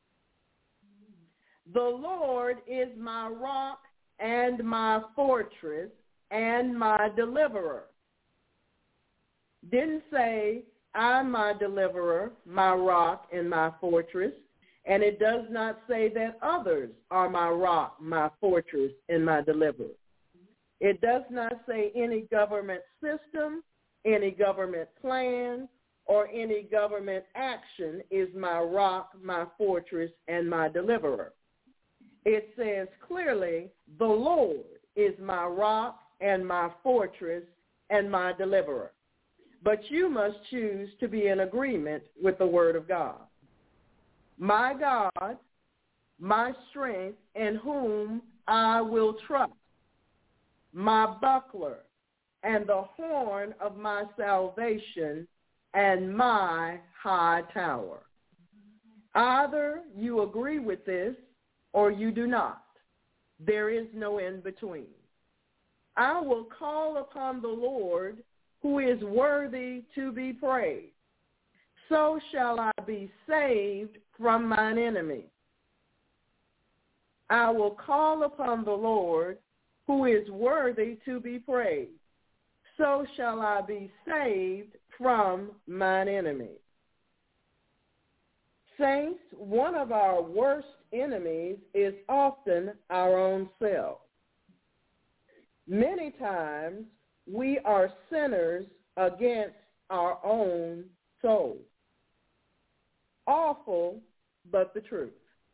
The Lord is my rock and my fortress and my deliverer. Didn't say, I'm my deliverer, my rock, and my fortress. And it does not say that others are my rock, my fortress, and my deliverer. It does not say any government system, any government plan, or any government action is my rock, my fortress, and my deliverer. It says clearly, the Lord is my rock and my fortress and my deliverer. But you must choose to be in agreement with the word of God. My God, my strength, in whom I will trust, my buckler, and the horn of my salvation, and my high tower. Either you agree with this or you do not. There is no in between. I will call upon the Lord, who is worthy to be praised. So shall I be saved from mine enemies. I will call upon the Lord, who is worthy to be praised. So shall I be saved from mine enemies. Saints, one of our worst enemies is often our own self. Many times we are sinners against our own soul. Awful, but the truth.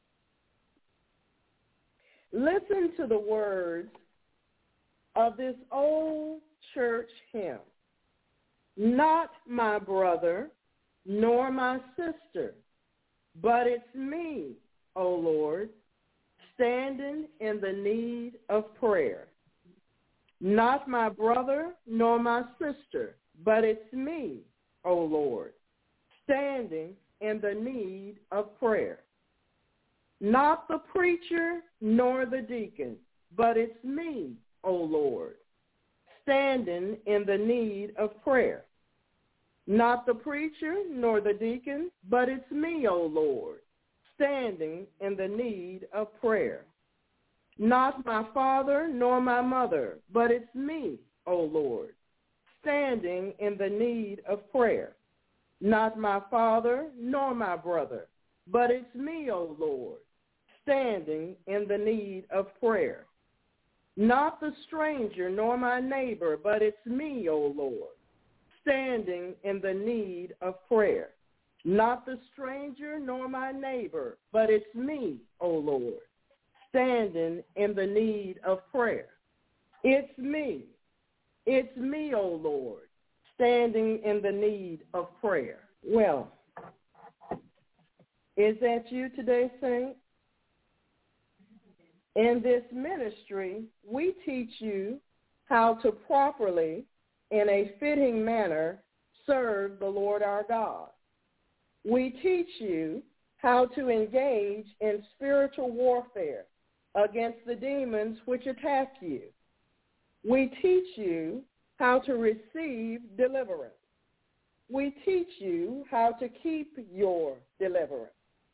Listen to the words of this old church hymn. Not my brother, nor my sister, but it's me, O Lord, standing in the need of prayer. Not my brother, nor my sister, but it's me, O Lord, standing in the need of prayer. Not the preacher, nor the deacon, but it's me, O Lord, standing in the need of prayer. Not the preacher, nor the deacon, but it's me, O Lord, standing in the need of prayer. Not my father, nor my mother, but it's me, O Lord, standing in the need of prayer. Not my father, nor my brother, but it's me, O Lord, standing in the need of prayer. Not the stranger, nor my neighbor, but it's me, O Lord, standing in the need of prayer. Not the stranger, nor my neighbor, but it's me, O Lord, standing in the need of prayer. It's me, O Lord, standing in the need of prayer. Well, is that you today, saint? In this ministry, we teach you how to properly, in a fitting manner, serve the Lord our God. We teach you how to engage in spiritual warfare against the demons which attack you. We teach you how to receive deliverance. We teach you how to keep your deliverance.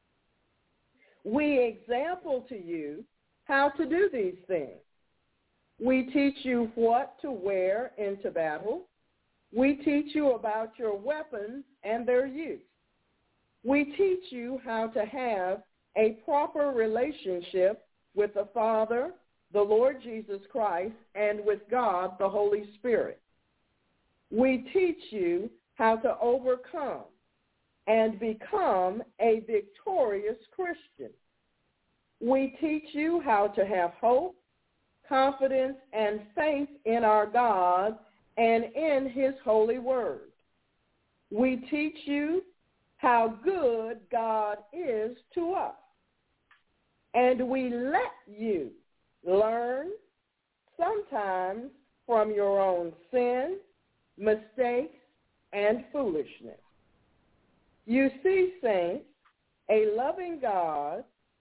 We example to you how to do these things. We teach you what to wear into battle. We teach you about your weapons and their use. We teach you how to have a proper relationship with the Father, the Lord Jesus Christ, and with God, the Holy Spirit. We teach you how to overcome and become a victorious Christian. We teach you how to have hope, confidence, and faith in our God and in his holy word. We teach you how good God is to us. And we let you learn, sometimes from your own sin, mistakes, and foolishness. You see, saints, a loving God,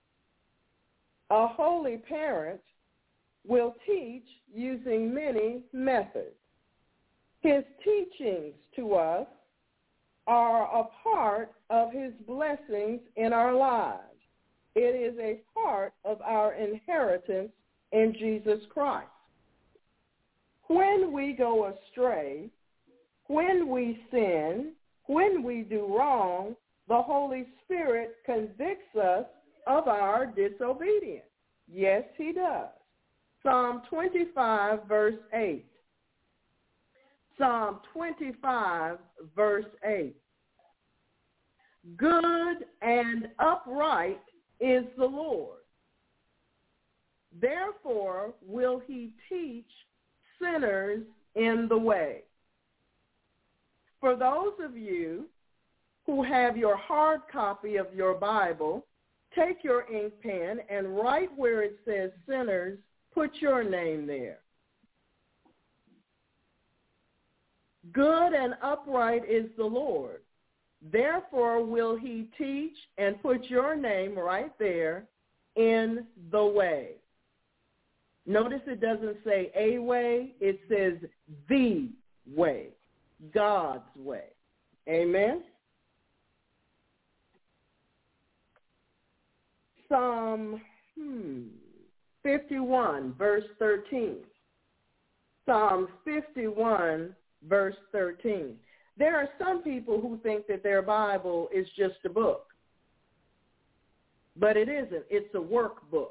a holy parent, will teach using many methods. His teachings to us are a part of his blessings in our lives. It is a part of our inheritance in Jesus Christ. When we go astray, when we sin, when we do wrong, the Holy Spirit convicts us of our disobedience. Yes, he does. Psalm 25, verse 8. Psalm 25, verse 8. Good and upright is the Lord. Therefore will he teach sinners in the way. For those of you who have your hard copy of your Bible, take your ink pen and write where it says sinners, put your name there. Good and upright is the Lord. Therefore will he teach, and put your name right there, in the way. Notice it doesn't say a way, it says the way, God's way. Amen? Psalm 51, verse 13. Psalm 51, verse 13. There are some people who think that their Bible is just a book. But it isn't. It's a workbook.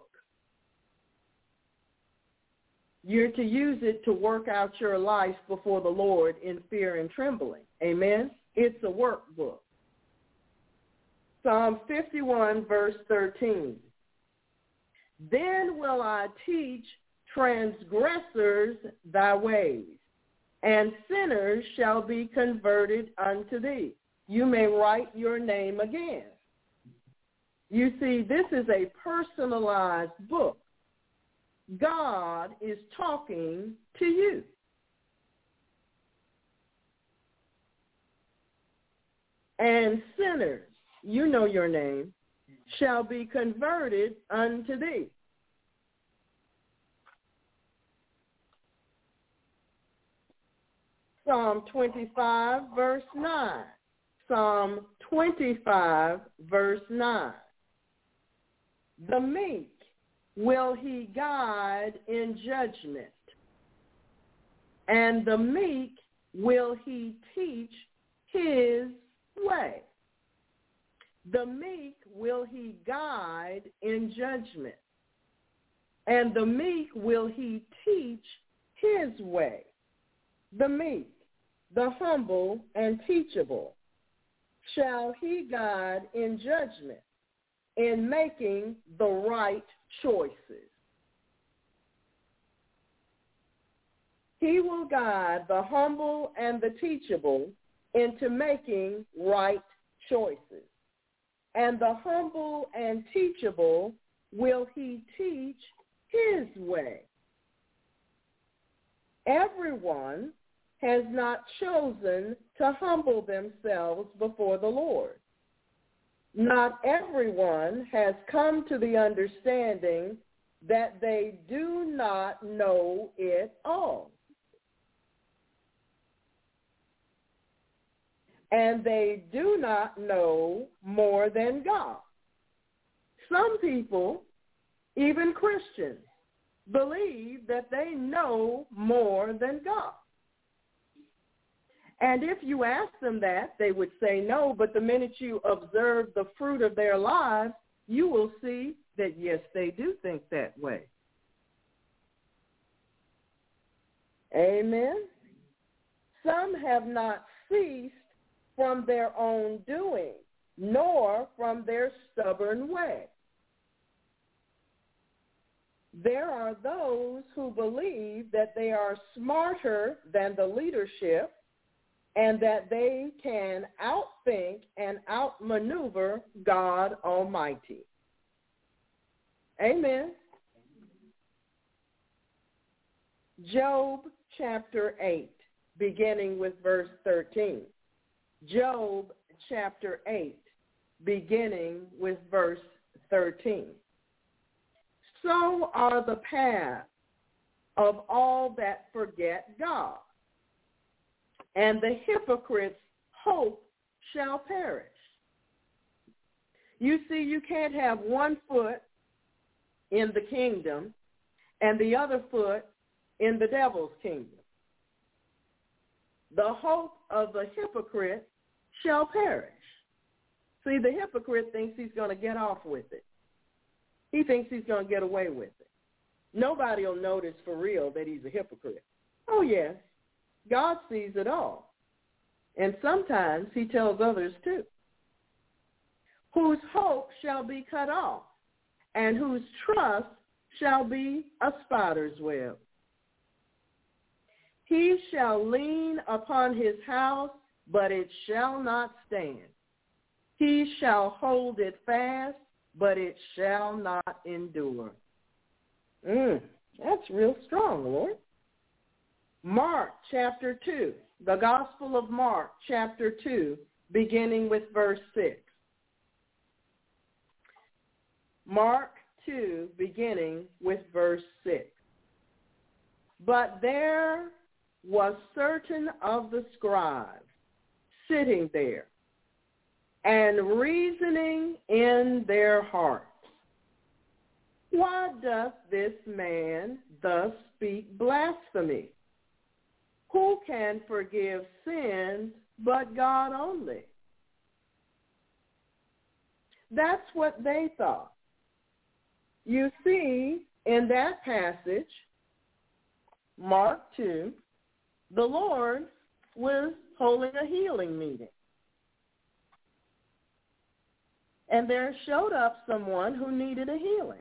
You're to use it to work out your life before the Lord in fear and trembling. Amen? It's a workbook. Psalm 51, verse 13. Then will I teach transgressors thy ways, and sinners shall be converted unto thee. You may write your name again. You see, this is a personalized book. God is talking to you. And sinners, you know your name, shall be converted unto thee. Psalm 25, verse 9. Psalm 25, verse 9. The meek will he guide in judgment, and the meek will he teach his way. The meek will he guide in judgment, and the meek will he teach his way. The meek, the humble and teachable, shall he guide in judgment, in making the right choices. He will guide the humble and the teachable into making right choices. And the humble and teachable will he teach his way. Everyone has not chosen to humble themselves before the Lord. Not everyone has come to the understanding that they do not know it all. And they do not know more than God. Some people, even Christians, believe that they know more than God. And if you ask them that, they would say no, but the minute you observe the fruit of their lives, you will see that, yes, they do think that way. Amen. Some have not ceased from their own doing, nor from their stubborn way. There are those who believe that they are smarter than the leadership and that they can outthink and outmaneuver God Almighty. Amen. Job chapter 8, beginning with verse 13. Job chapter 8, beginning with verse 13. So are the paths of all that forget God, and the hypocrite's hope shall perish. You see, you can't have one foot in the kingdom and the other foot in the devil's kingdom. The hope of the hypocrite shall perish. See, the hypocrite thinks he's going to get off with it. He thinks he's going to get away with it. Nobody will notice for real that he's a hypocrite. Oh, yes, God sees it all. And sometimes he tells others too. Whose hope shall be cut off, and whose trust shall be a spider's web. He shall lean upon his house, but it shall not stand. He shall hold it fast, but it shall not endure. That's real strong, Lord. Mark chapter 2, the Gospel of Mark chapter 2, beginning with verse 6. Mark 2, beginning with verse 6. But there was certain of the scribes sitting there and reasoning in their hearts, why doth this man thus speak blasphemy? Who can forgive sins but God only? That's what they thought. You see, in that passage, Mark 2, the Lord was holding a healing meeting. And there showed up someone who needed a healing.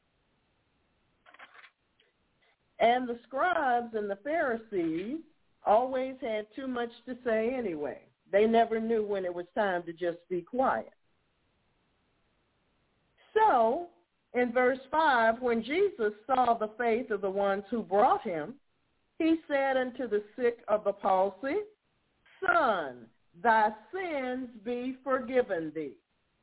And the scribes and the Pharisees always had too much to say anyway. They never knew when it was time to just be quiet. So, in verse 5, when Jesus saw the faith of the ones who brought him, he said unto the sick of the palsy, Son, thy sins be forgiven thee.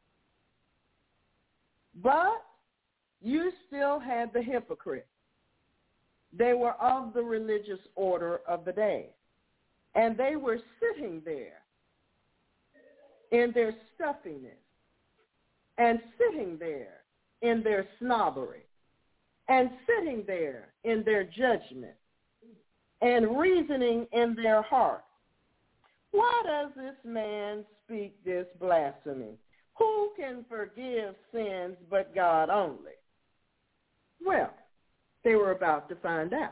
But you still had the hypocrite. They were of the religious order of the day. And they were sitting there in their stuffiness and sitting there in their snobbery and sitting there in their judgment and reasoning in their heart, why does this man speak this blasphemy? Who can forgive sins but God only? Well, they were about to find out.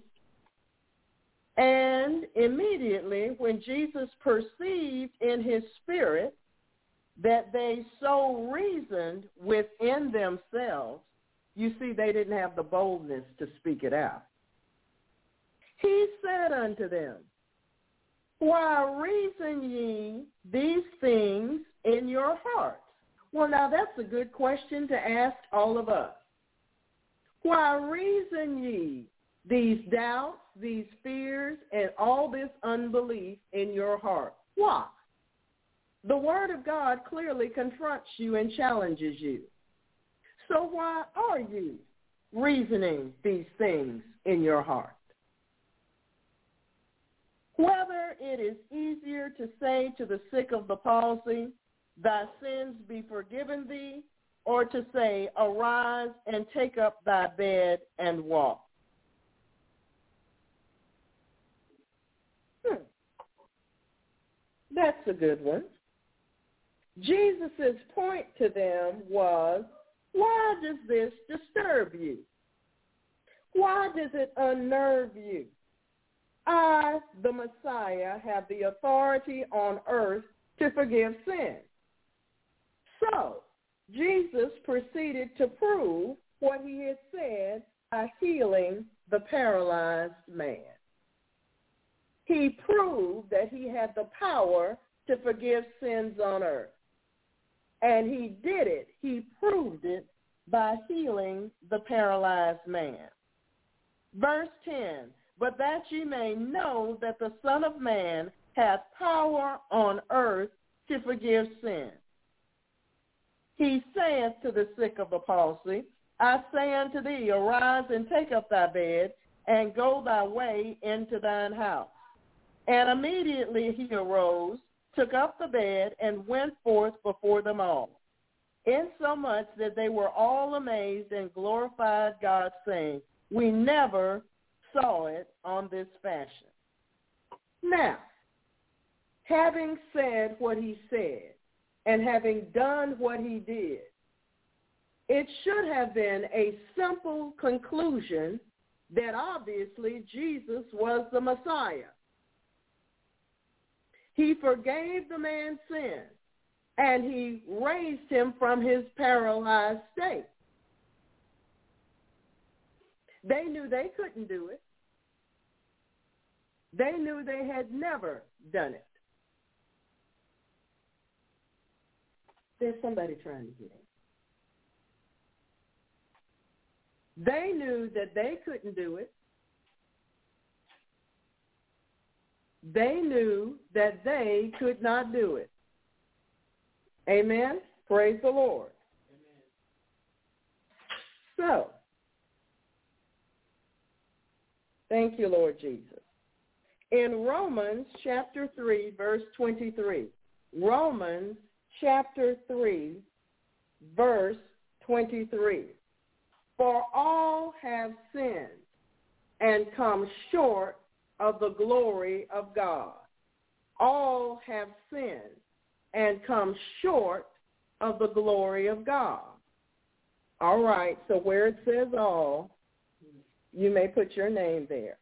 And immediately when Jesus perceived in his spirit that they so reasoned within themselves, you see, they didn't have the boldness to speak it out. He said unto them, why reason ye these things in your hearts? Well, now that's a good question to ask all of us. Why reason ye these doubts, these fears, and all this unbelief in your heart? Why? The Word of God clearly confronts you and challenges you. So why are you reasoning these things in your heart? Whether it is easier to say to the sick of the palsy, thy sins be forgiven thee, or to say, arise and take up thy bed and walk. That's a good one. Jesus' point to them was, why does this disturb you? Why does it unnerve you? I, the Messiah, have the authority on earth to forgive sin. So, Jesus proceeded to prove what he had said by healing the paralyzed man. He proved that he had the power to forgive sins on earth. And he did it. He proved it by healing the paralyzed man. Verse 10, but that ye may know that the Son of Man hath power on earth to forgive sin. He saith to the sick of the palsy, I say unto thee, arise and take up thy bed, and go thy way into thine house. And immediately he arose, took up the bed, and went forth before them all, insomuch that they were all amazed and glorified God, saying, we never saw it on this fashion. Now, having said what he said, and having done what he did, it should have been a simple conclusion that obviously Jesus was the Messiah. He forgave the man's sin, and he raised him from his paralyzed state. They knew they couldn't do it. They knew they had never done it. There's somebody trying to get in. They knew that they couldn't do it. They knew that they could not do it. Amen? Praise the Lord. Amen. So, thank you, Lord Jesus. In Romans chapter 3, verse 23, Romans chapter 3, verse 23, for all have sinned and come short of the glory of God. All have sinned and come short of the glory of God. All right, so where it says all, you may put your name there.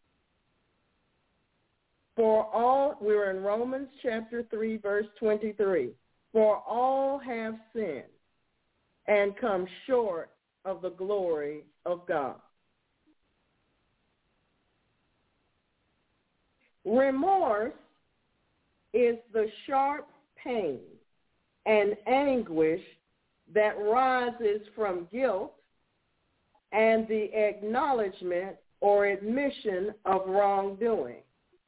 For all, we're in Romans chapter 3, verse 23. For all have sinned and come short of the glory of God. Remorse is the sharp pain and anguish that rises from guilt and the acknowledgement or admission of wrongdoing.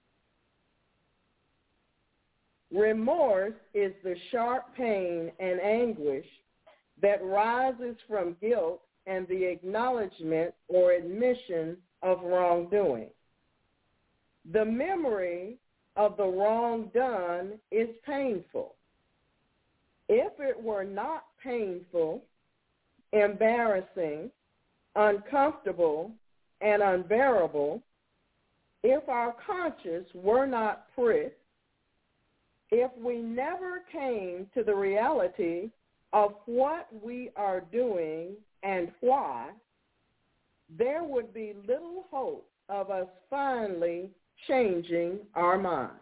Remorse is the sharp pain and anguish that rises from guilt and the acknowledgement or admission of wrongdoing. The memory of the wrong done is painful. If it were not painful, embarrassing, uncomfortable, and unbearable, if our conscience were not pricked, if we never came to the reality of what we are doing and why, there would be little hope of us finally changing our mind.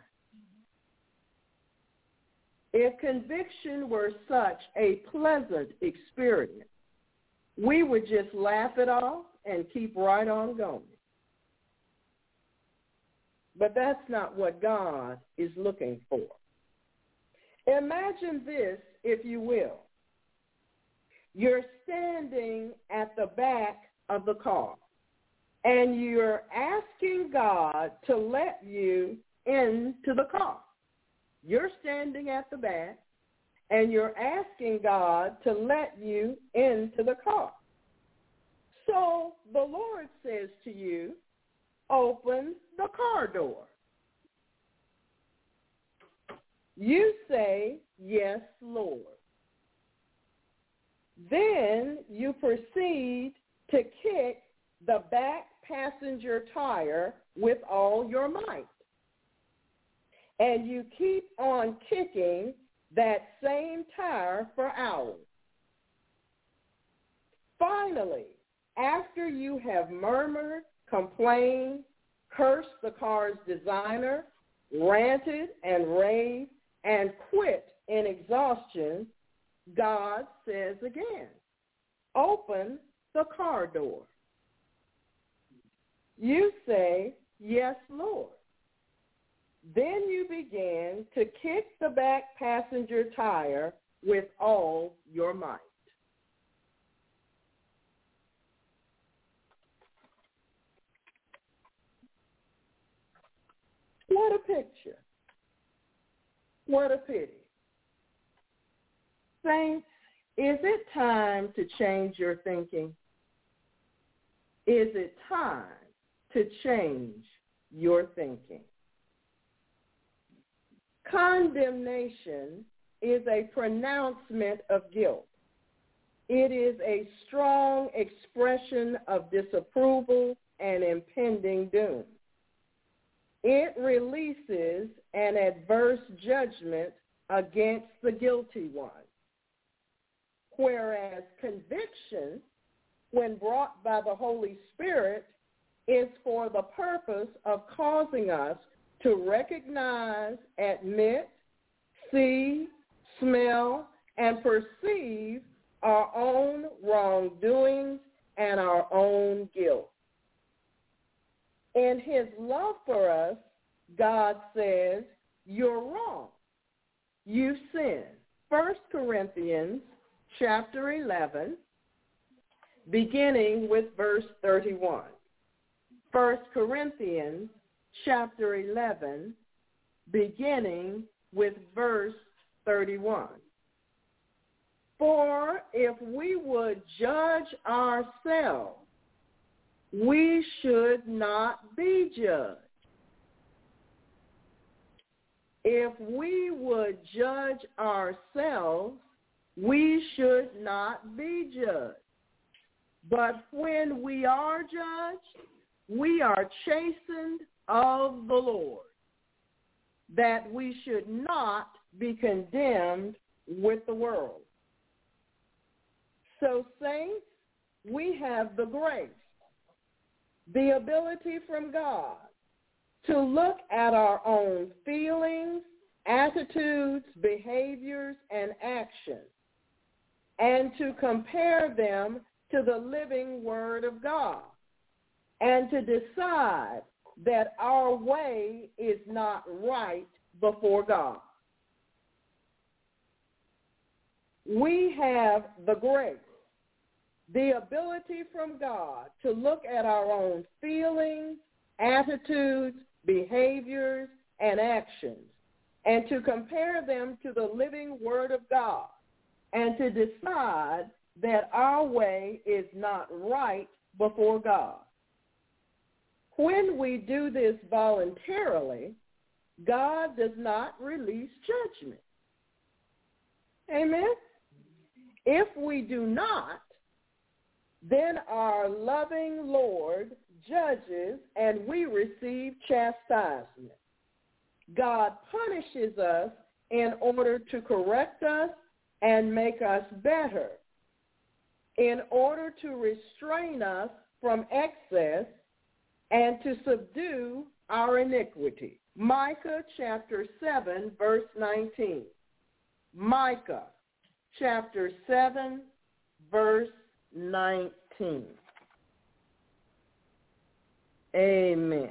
If conviction were such a pleasant experience, we would just laugh it off and keep right on going. But that's not what God is looking for. Imagine this, if you will. You're standing at the back of the car, and you're asking God to let you into the car. You're standing at the back, and you're asking God to let you into the car. So the Lord says to you, open the car door. You say, yes, Lord. Then you proceed to kick the back passenger tire with all your might. And you keep on kicking that same tire for hours. Finally, after you have murmured, complained, cursed the car's designer, ranted and raved, and quit in exhaustion, God says again, open the car door. You say, yes, Lord. Then you begin to kick the back passenger tire with all your might. What a picture. What a pity. Saints, is it time to change your thinking? Is it time to change your thinking? Condemnation is a pronouncement of guilt. It is a strong expression of disapproval and impending doom. It releases an adverse judgment against the guilty one, whereas conviction, when brought by the Holy Spirit, is for the purpose of causing us to recognize, admit, see, smell, and perceive our own wrongdoings and our own guilt. In his love for us, God says, you're wrong. You sin. 1 Corinthians chapter 11, beginning with verse 31. 1 Corinthians chapter 11, beginning with verse 31. For if we would judge ourselves, we should not be judged. If we would judge ourselves, we should not be judged. But when we are judged, we are chastened of the Lord, that we should not be condemned with the world. So, saints, we have the grace, the ability from God to look at our own feelings, attitudes, behaviors, and actions, and to compare them to the living Word of God, and to decide that our way is not right before God. We have the grace, the ability from God to look at our own feelings, attitudes, behaviors, and actions, and to compare them to the living Word of God, and to decide that our way is not right before God. When we do this voluntarily, God does not release judgment. Amen? If we do not, then our loving Lord judges and we receive chastisement. God punishes us in order to correct us and make us better, in order to restrain us from excess and to subdue our iniquity. Micah chapter 7, verse 19. Micah chapter 7, verse 19. Amen.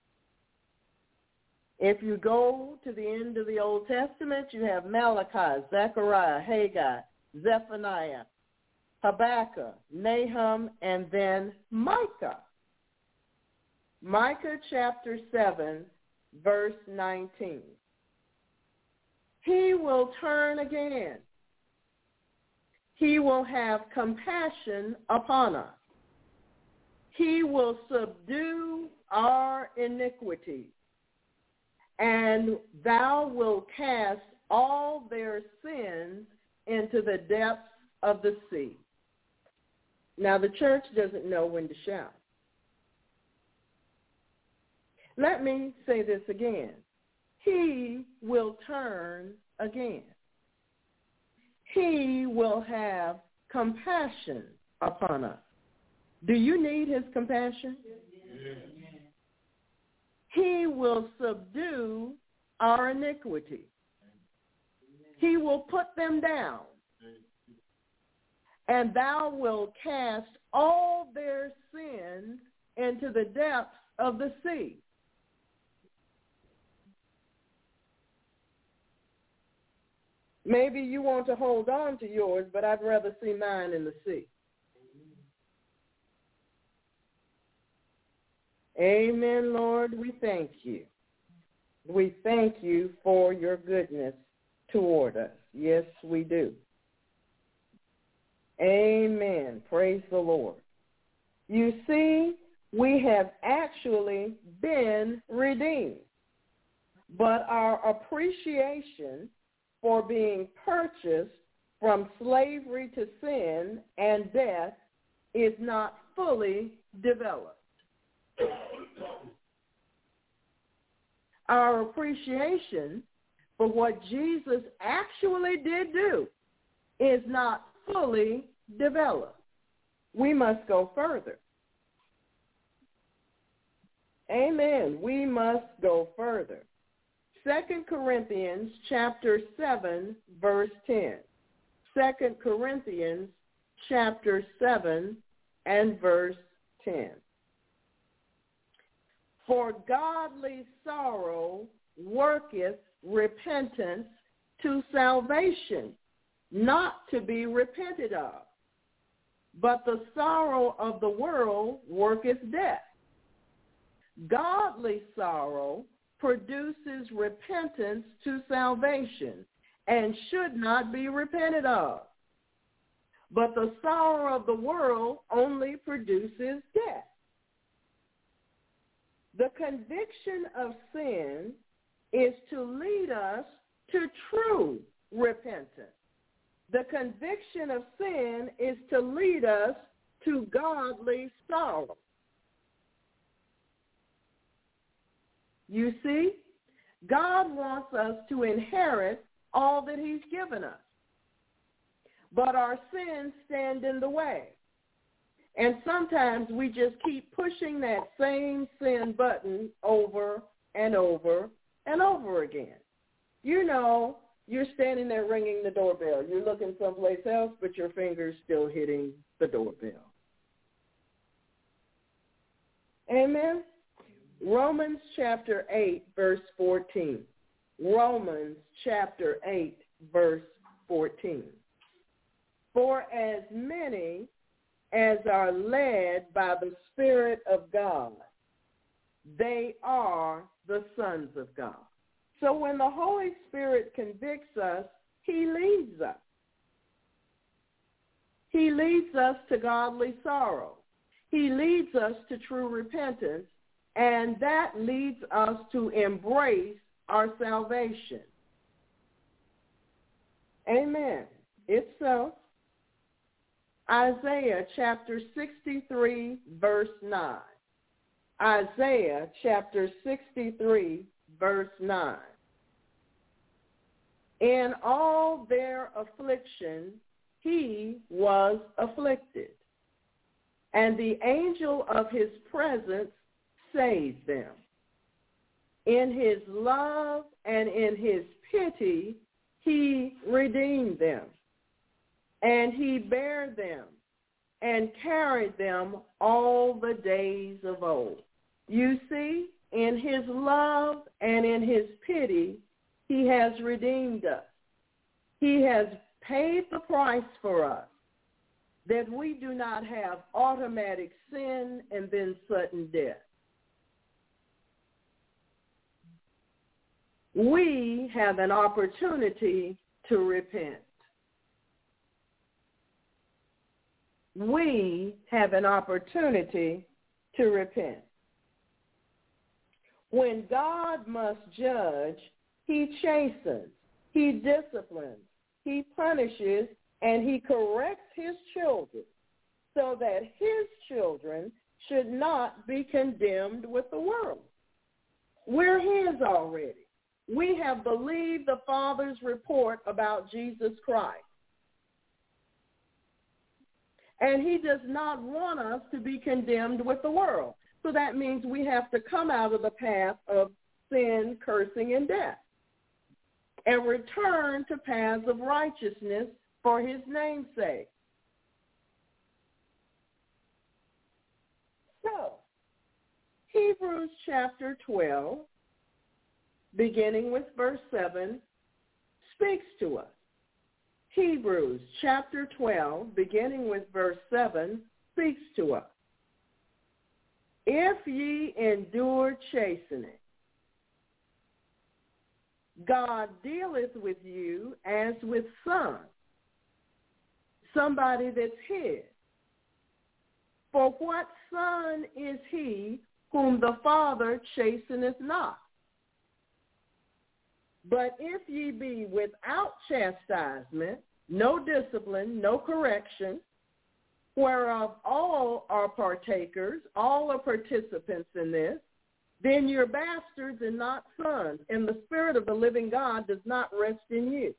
If you go to the end of the Old Testament, you have Malachi, Zechariah, Haggai, Zephaniah, Habakkuk, Nahum, and then Micah. Micah chapter 7, verse 19. He will turn again. He will have compassion upon us. He will subdue our iniquities, and thou wilt cast all their sins into the depths of the sea. Now, the church doesn't know when to shout. Let me say this again. He will turn again. He will have compassion upon us. Do you need his compassion? Yes. He will subdue our iniquity. He will put them down. And thou wilt cast all their sins into the depths of the sea. Maybe you want to hold on to yours, but I'd rather see mine in the sea. Amen, Lord. We thank you. We thank you for your goodness toward us. Yes, we do. Amen. Praise the Lord. You see, we have actually been redeemed, but our appreciation for being purchased from slavery to sin and death is not fully developed. Our appreciation for what Jesus actually did do is not fully developed. We must go further. Amen. We must go further. 2 Corinthians chapter 7, verse 10. 2 Corinthians chapter 7 and verse 10. For godly sorrow worketh repentance to salvation, not to be repented of. But the sorrow of the world worketh death. Godly sorrow produces repentance to salvation and should not be repented of. But the sorrow of the world only produces death. The conviction of sin is to lead us to true repentance. The conviction of sin is to lead us to godly sorrow. You see, God wants us to inherit all that he's given us. But our sins stand in the way. And sometimes we just keep pushing that same sin button over and over and over again. You know, you're standing there ringing the doorbell. You're looking someplace else, but your finger's still hitting the doorbell. Amen? Romans chapter 8, verse 14. Romans chapter 8, verse 14. For as many as are led by the Spirit of God, they are the sons of God. So when the Holy Spirit convicts us, he leads us. He leads us to godly sorrow. He leads us to true repentance, and that leads us to embrace our salvation. Amen. It's so. Isaiah chapter 63, verse 9. Isaiah chapter 63, verse 9. In all their affliction, he was afflicted, and the angel of his presence saved them. In his love and in his pity, he redeemed them. And he bare them and carried them all the days of old. You see, in his love and in his pity, he has redeemed us. He has paid the price for us. that we do not have automatic sin and then sudden death. We have an opportunity to repent. We have an opportunity to repent. When God must judge, he chastens, he disciplines, he punishes, and he corrects his children so that his children should not be condemned with the world. We're his already. We have believed the Father's report about Jesus Christ. And he does not want us to be condemned with the world. So that means we have to come out of the path of sin, cursing, and death and return to paths of righteousness for his name's sake. So, Hebrews chapter 12, beginning with verse 7, speaks to us. Hebrews chapter 12, beginning with verse 7, speaks to us. If ye endure chastening, God dealeth with you as with sons, somebody that's his. For what son is he whom the Father chasteneth not? But if ye be without chastisement, no discipline, no correction, whereof all are partakers, all are participants in this, then you're bastards and not sons, and the Spirit of the living God does not rest in you.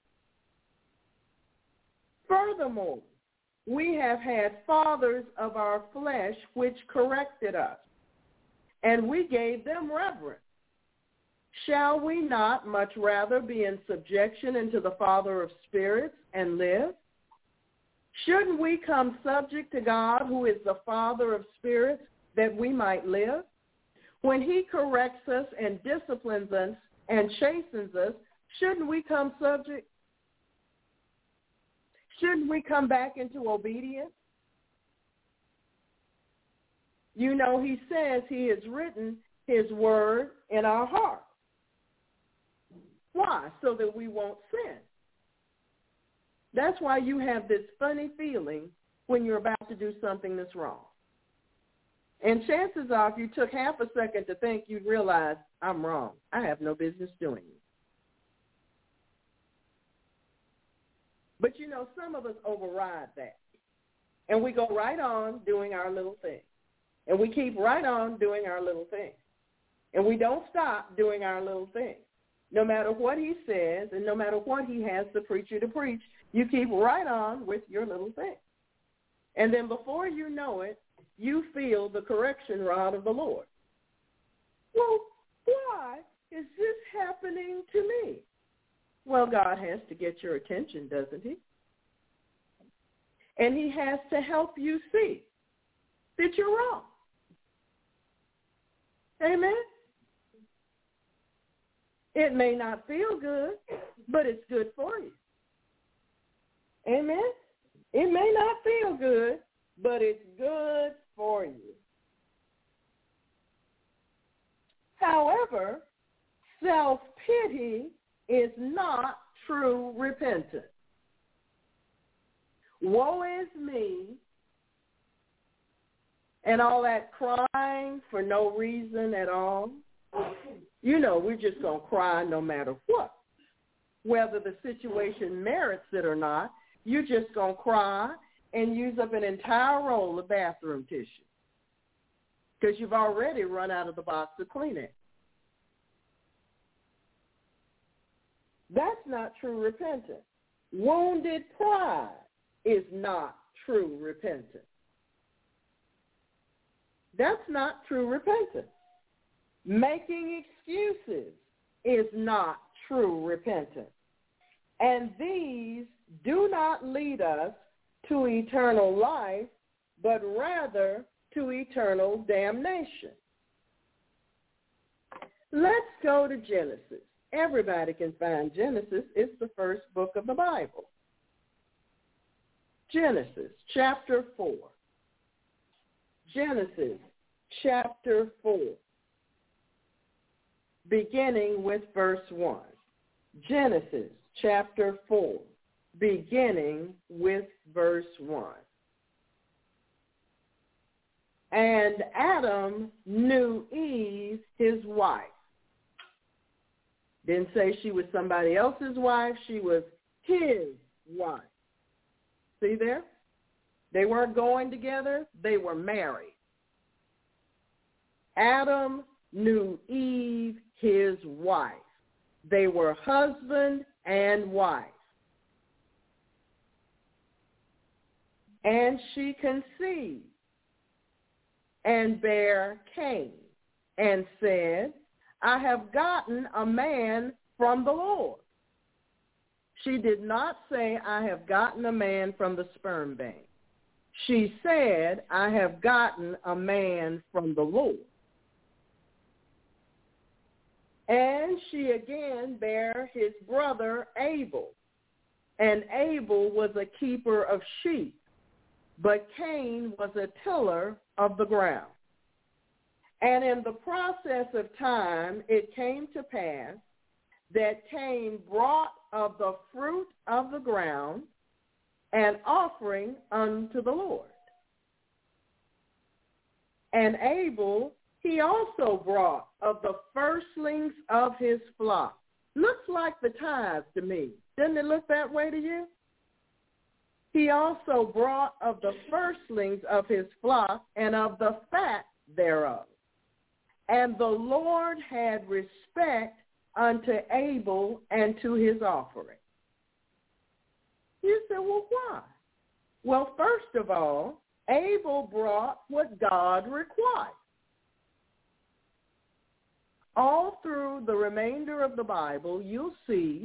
Furthermore, we have had fathers of our flesh which corrected us, and we gave them reverence. Shall we not much rather be in subjection unto the Father of spirits and live? Shouldn't we come subject to God, who is the Father of spirits, that we might live? When he corrects us and disciplines us and chastens us, shouldn't we come subject? Shouldn't we come back into obedience? You know, he says he has written his word in our heart. Why? So that we won't sin. That's why you have this funny feeling when you're about to do something that's wrong. And chances are, if you took half a second to think, you'd realize, I'm wrong. I have no business doing it. But, you know, some of us override that. And we go right on doing our little thing. And we keep right on doing our little thing. And we don't stop doing our little thing. No matter what he says and no matter what he has the preacher to preach, you keep right on with your little thing. And then before you know it, you feel the correction rod of the Lord. Well, why is this happening to me? Well, God has to get your attention, doesn't he? And he has to help you see that you're wrong. Amen? It may not feel good, but it's good for you. Amen? It may not feel good, but it's good for you. However, self-pity is not true repentance. Woe is me, and all that crying for no reason at all. You know, we're just going to cry no matter what. Whether the situation merits it or not, you're just going to cry and use up an entire roll of bathroom tissue because you've already run out of the box of Kleenex. That's not true repentance. Wounded pride is not true repentance. That's not true repentance. Making excuses is not true repentance. And these do not lead us to eternal life, but rather to eternal damnation. Let's go to Genesis. Everybody can find Genesis. It's the first book of the Bible. Genesis chapter 4. Genesis chapter 4, beginning with verse 1. Genesis chapter 4, beginning with verse 1. And Adam knew Eve, his wife. Didn't say she was somebody else's wife. She was his wife. See there? They weren't going together. They were married. Adam knew Eve, his wife. They were husband and wife. And she conceived and bare Cain and said, I have gotten a man from the Lord. She did not say, I have gotten a man from the sperm bank. She said, I have gotten a man from the Lord. And she again bare his brother Abel. And Abel was a keeper of sheep, but Cain was a tiller of the ground. And in the process of time, it came to pass that Cain brought of the fruit of the ground an offering unto the Lord. And Abel, he also brought of the firstlings of his flock. Looks like the tithe to me. Doesn't it look that way to you? He also brought of the firstlings of his flock and of the fat thereof. And the Lord had respect unto Abel and to his offering. You say, well, why? Well, first of all, Abel brought what God required. All through the remainder of the Bible, you'll see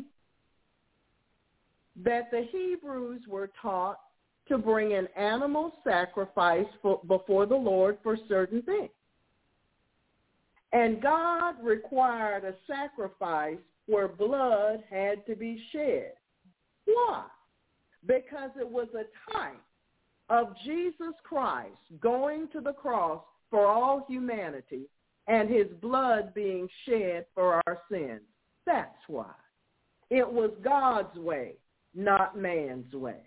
that the Hebrews were taught to bring an animal sacrifice before the Lord for certain things. And God required a sacrifice where blood had to be shed. Why? Because it was a type of Jesus Christ going to the cross for all humanity and his blood being shed for our sins. That's why. It was God's way, not man's way.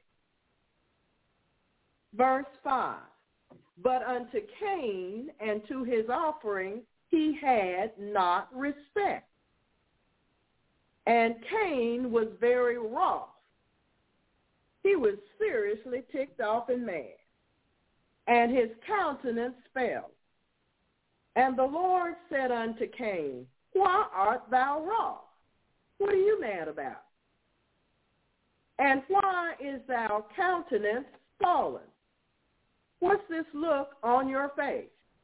Verse 5, but unto Cain and to his offering he had not respect. And Cain was very wroth. He was seriously ticked off and mad, and his countenance fell. And the Lord said unto Cain, why art thou wroth? What are you mad about? And why is thy countenance fallen? What's this look on your face?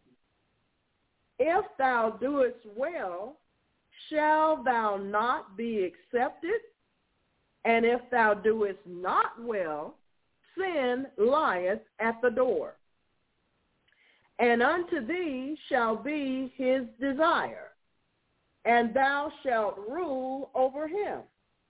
If thou doest well, shall thou not be accepted? And if thou doest not well, sin lieth at the door. And unto thee shall be his desire, and thou shalt rule over him.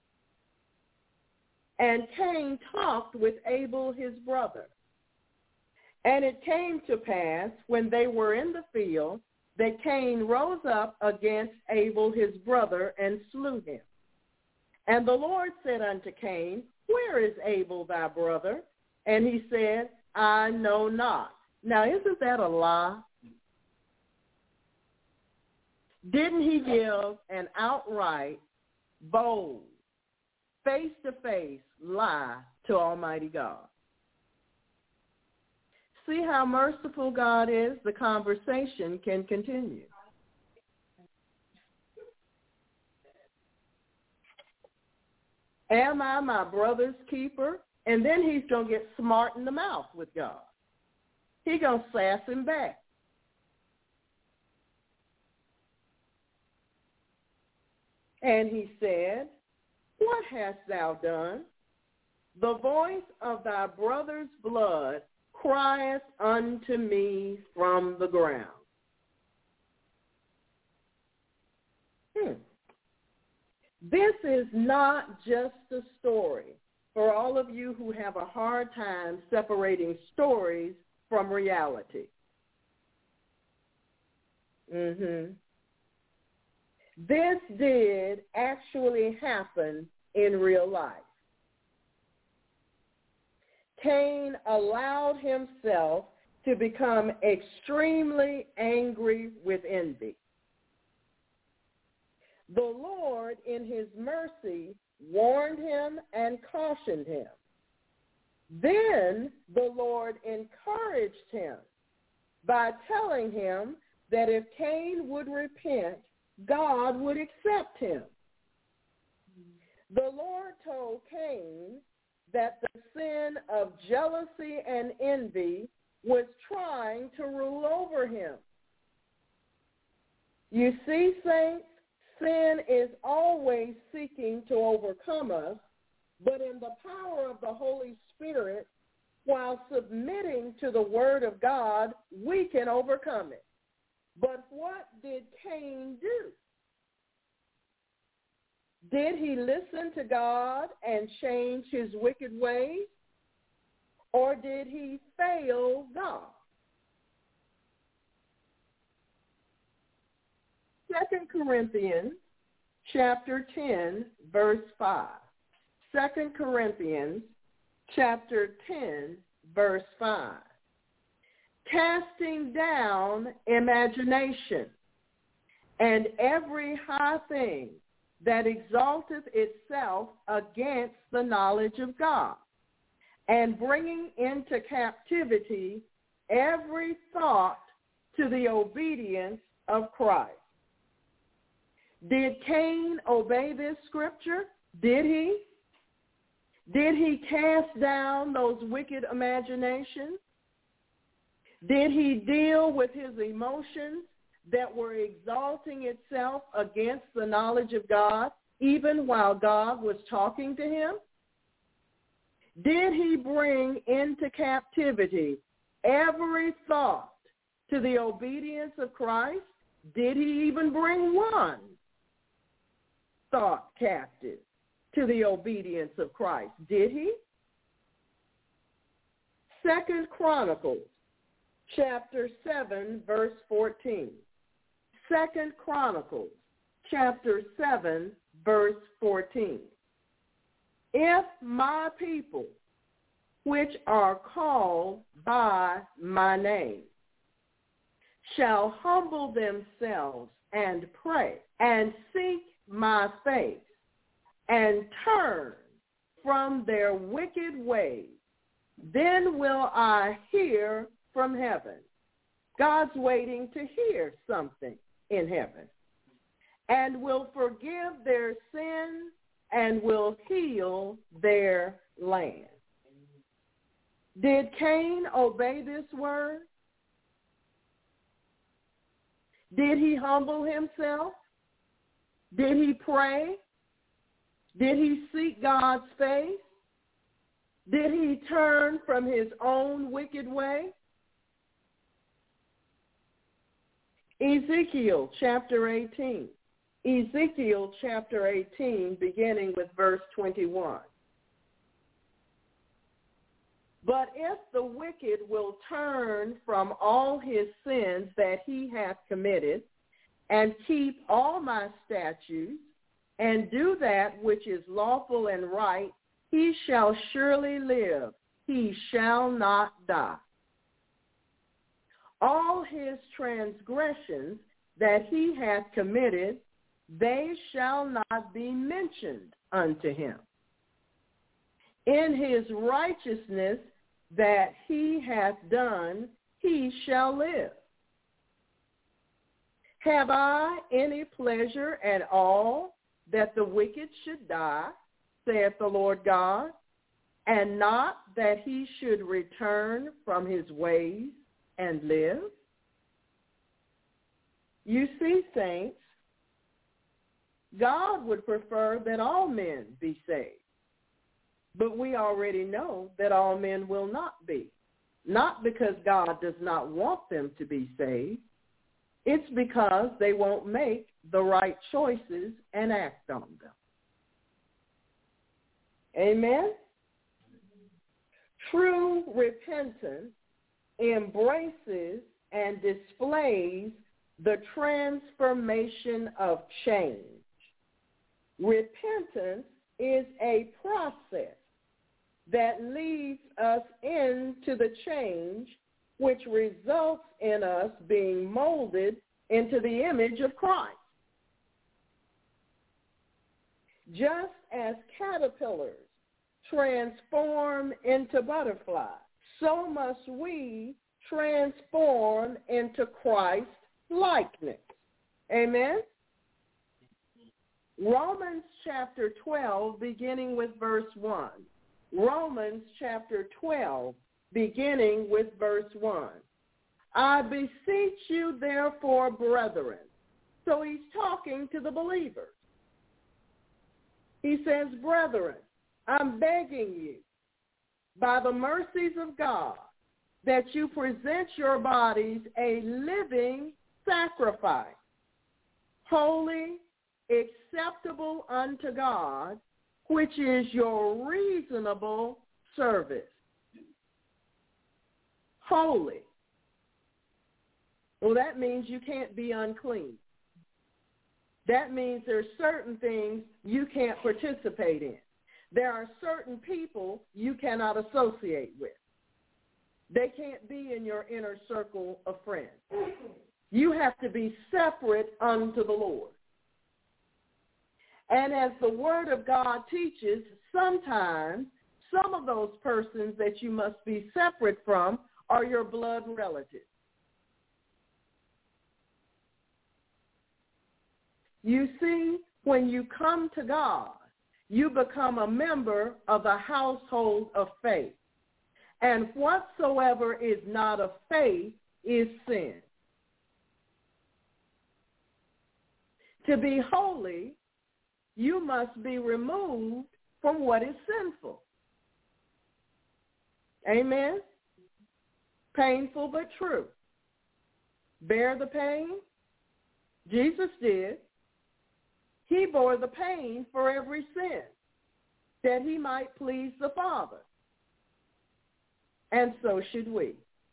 And Cain talked with Abel his brother. And it came to pass, when they were in the field, that Cain rose up against Abel his brother and slew him. And the Lord said unto Cain, where is Abel thy brother? And he said, I know not. Now, isn't that a lie? Didn't he give an outright, bold, face-to-face lie to Almighty God? See how merciful God is? The conversation can continue. Am I my brother's keeper? And then he's going to get smart in the mouth with God. He's going to sass him back. And he said, what hast thou done? The voice of thy brother's blood crieth unto me from the ground. This is not just a story for all of you who have a hard time separating stories from reality. This did actually happen in real life. Cain allowed himself to become extremely angry with envy. The Lord, in his mercy, warned him and cautioned him. Then the Lord encouraged him by telling him that if Cain would repent, God would accept him. The Lord told Cain that the sin of jealousy and envy was trying to rule over him. You see, saints, sin is always seeking to overcome us, but in the power of the Holy Spirit, while submitting to the Word of God, we can overcome it. But what did Cain do? Did he listen to God and change his wicked ways? Or did he fail God? 2 Corinthians chapter 10, verse 5. 2 Corinthians chapter 10, verse 5. Casting down imagination and every high thing that exalteth itself against the knowledge of God, and bringing into captivity every thought to the obedience of Christ. Did Cain obey this scripture? Did he? Did he cast down those wicked imaginations? Did he deal with his emotions that were exalting itself against the knowledge of God, even while God was talking to him? Did he bring into captivity every thought to the obedience of Christ? Did he even bring one thought captive to the obedience of Christ? Did he? 2 Chronicles chapter 7, verse 14. 2 Chronicles chapter 7, verse 14. If my people, which are called by my name, shall humble themselves and pray and seek my face and turn from their wicked ways, then will I hear from heaven. God's waiting to hear something in heaven, and will forgive their sins and will heal their land. Did Cain obey this word? Did he humble himself? Did he pray? Did he seek God's face? Did he turn from his own wicked way? Ezekiel chapter 18. Ezekiel chapter 18, beginning with verse 21. But if the wicked will turn from all his sins that he hath committed, and keep all my statutes, and do that which is lawful and right, he shall surely live, he shall not die. All his transgressions that he hath committed, they shall not be mentioned unto him. In his righteousness that he hath done, he shall live. Have I any pleasure at all that the wicked should die, saith the Lord God, and not that he should return from his ways and live? You see, saints, God would prefer that all men be saved. But we already know that all men will not be. Not because God does not want them to be saved. It's because they won't make the right choices and act on them. Amen? True repentance embraces and displays the transformation of change. Repentance is a process that leads us into the change which results in us being molded into the image of Christ. Just as caterpillars transform into butterflies, so must we transform into Christ likeness. Amen? Romans chapter 12, beginning with verse 1. Romans chapter 12, beginning with verse 1. I beseech you, therefore, brethren. So he's talking to the believers. He says, brethren, I'm begging you, by the mercies of God, that you present your bodies a living sacrifice, holy, acceptable unto God, which is your reasonable service. Holy. Well, that means you can't be unclean. That means there's certain things you can't participate in. There are certain people you cannot associate with. They can't be in your inner circle of friends. You have to be separate unto the Lord. And as the Word of God teaches, sometimes some of those persons that you must be separate from are your blood relatives. You see, when you come to God, you become a member of the household of faith. And whatsoever is not of faith is sin. To be holy, you must be removed from what is sinful. Amen? Painful but true. Bear the pain? Jesus did. He bore the pain for every sin, that he might please the Father. And so should we.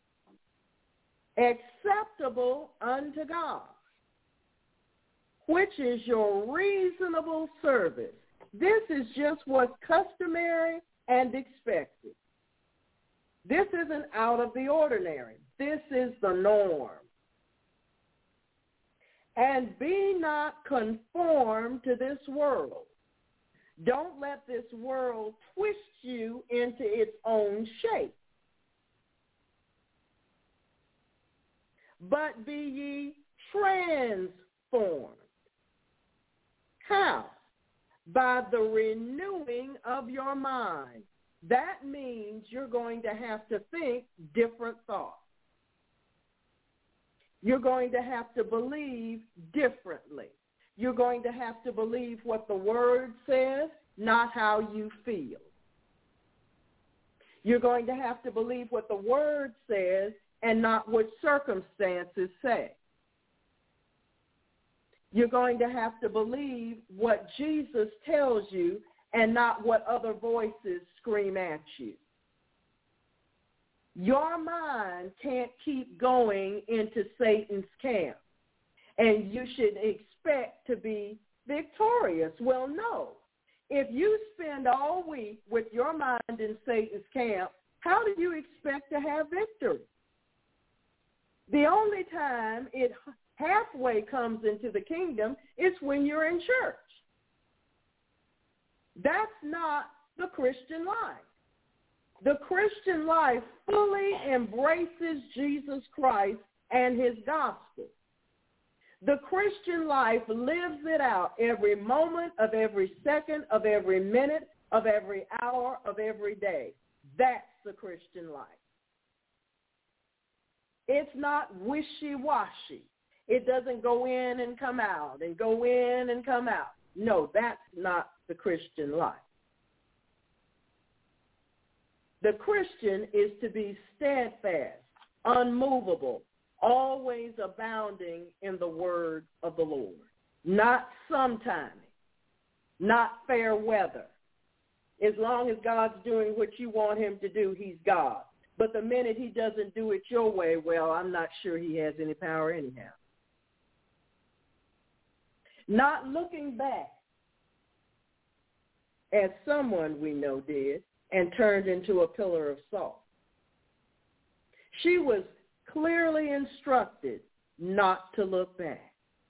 Acceptable unto God, which is your reasonable service. This is just what's customary and expected. This isn't out of the ordinary. This is the norm. And be not conformed to this world. Don't let this world twist you into its own shape. But be ye transformed. How? By the renewing of your mind. That means you're going to have to think different thoughts. You're going to have to believe differently. You're going to have to believe what the Word says, not how you feel. You're going to have to believe what the Word says and not what circumstances say. You're going to have to believe what Jesus tells you and not what other voices scream at you. Your mind can't keep going into Satan's camp, and you should expect to be victorious. Well, no. If you spend all week with your mind in Satan's camp, how do you expect to have victory? The only time it halfway comes into the kingdom is when you're in church. That's not the Christian life. The Christian life fully embraces Jesus Christ and his gospel. The Christian life lives it out every moment of every second of every minute of every hour of every day. That's the Christian life. It's not wishy-washy. It doesn't go in and come out and go in and come out. No, that's not the Christian life. The Christian is to be steadfast, unmovable, always abounding in the word of the Lord. Not sometime, not fair weather, As long as God's doing what you want him to do, he's God. But the minute he doesn't do it your way, well, I'm not sure he has any power anyhow. Not looking back, as someone we know did, and turned into a pillar of salt. She was clearly instructed not to look back.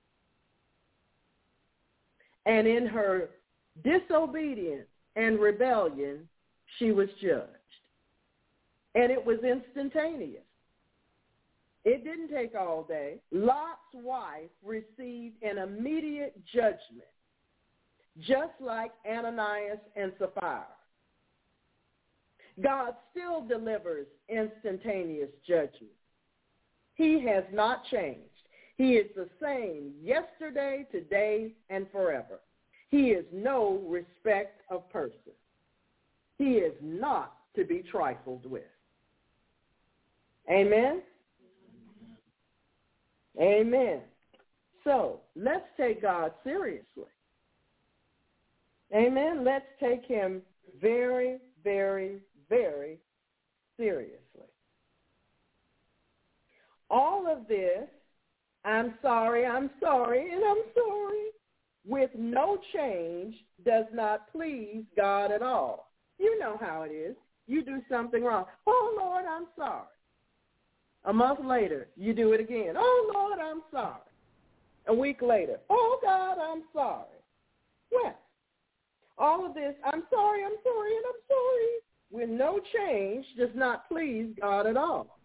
And in her disobedience and rebellion, she was judged. And it was instantaneous. It didn't take all day. Lot's wife received an immediate judgment, just like Ananias and Sapphira. God still delivers instantaneous judgment. He has not changed. He is the same yesterday, today, and forever. He is no respect of person. He is not to be trifled with. Amen? Amen. So let's take God seriously. Amen? Let's take him very, very, very seriously. All of this, I'm sorry, and I'm sorry, with no change does not please God at all. You know how it is. You do something wrong. Oh, Lord, I'm sorry. A month later, you do it again. Oh, Lord, I'm sorry. A week later, oh, God, I'm sorry. Well, all of this, I'm sorry, and I'm sorry, with no change does not please God at all.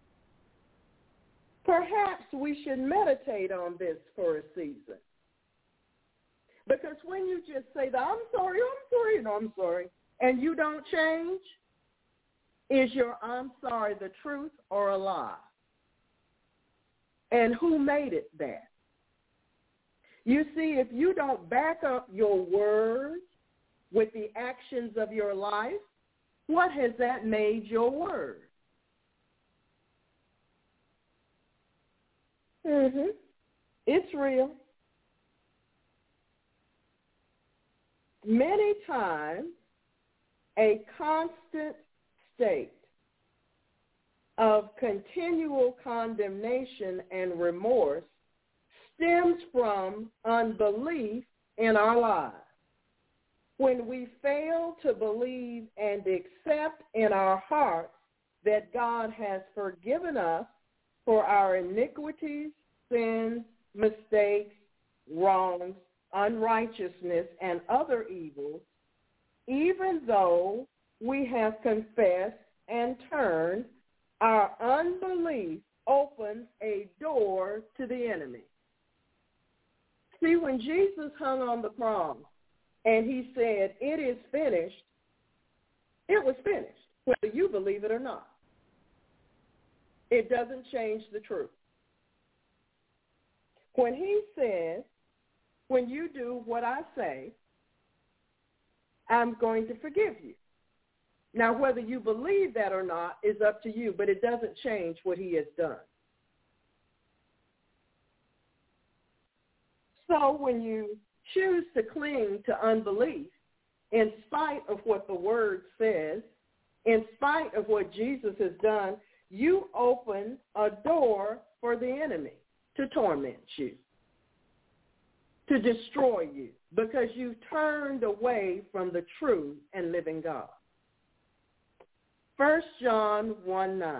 Perhaps we should meditate on this for a season. Because when you just say that, I'm sorry, and you don't change, is your I'm sorry the truth or a lie? And who made it that? You see, if you don't back up your words with the actions of your life, what has that made your word? It's real. Many times, a constant state of continual condemnation and remorse stems from unbelief in our lives. When we fail to believe and accept in our hearts that God has forgiven us for our iniquities, sins, mistakes, wrongs, unrighteousness, and other evils, even though we have confessed and turned, our unbelief opens a door to the enemy. See, when Jesus hung on the cross and he said, it is finished, it was finished, whether you believe it or not. It doesn't change the truth. When he says, when you do what I say, I'm going to forgive you. Now, whether you believe that or not is up to you, but it doesn't change what he has done. So when you choose to cling to unbelief, in spite of what the word says, in spite of what Jesus has done, you open a door for the enemy to torment you, to destroy you, because you've turned away from the true and living God. 1 John 1:9.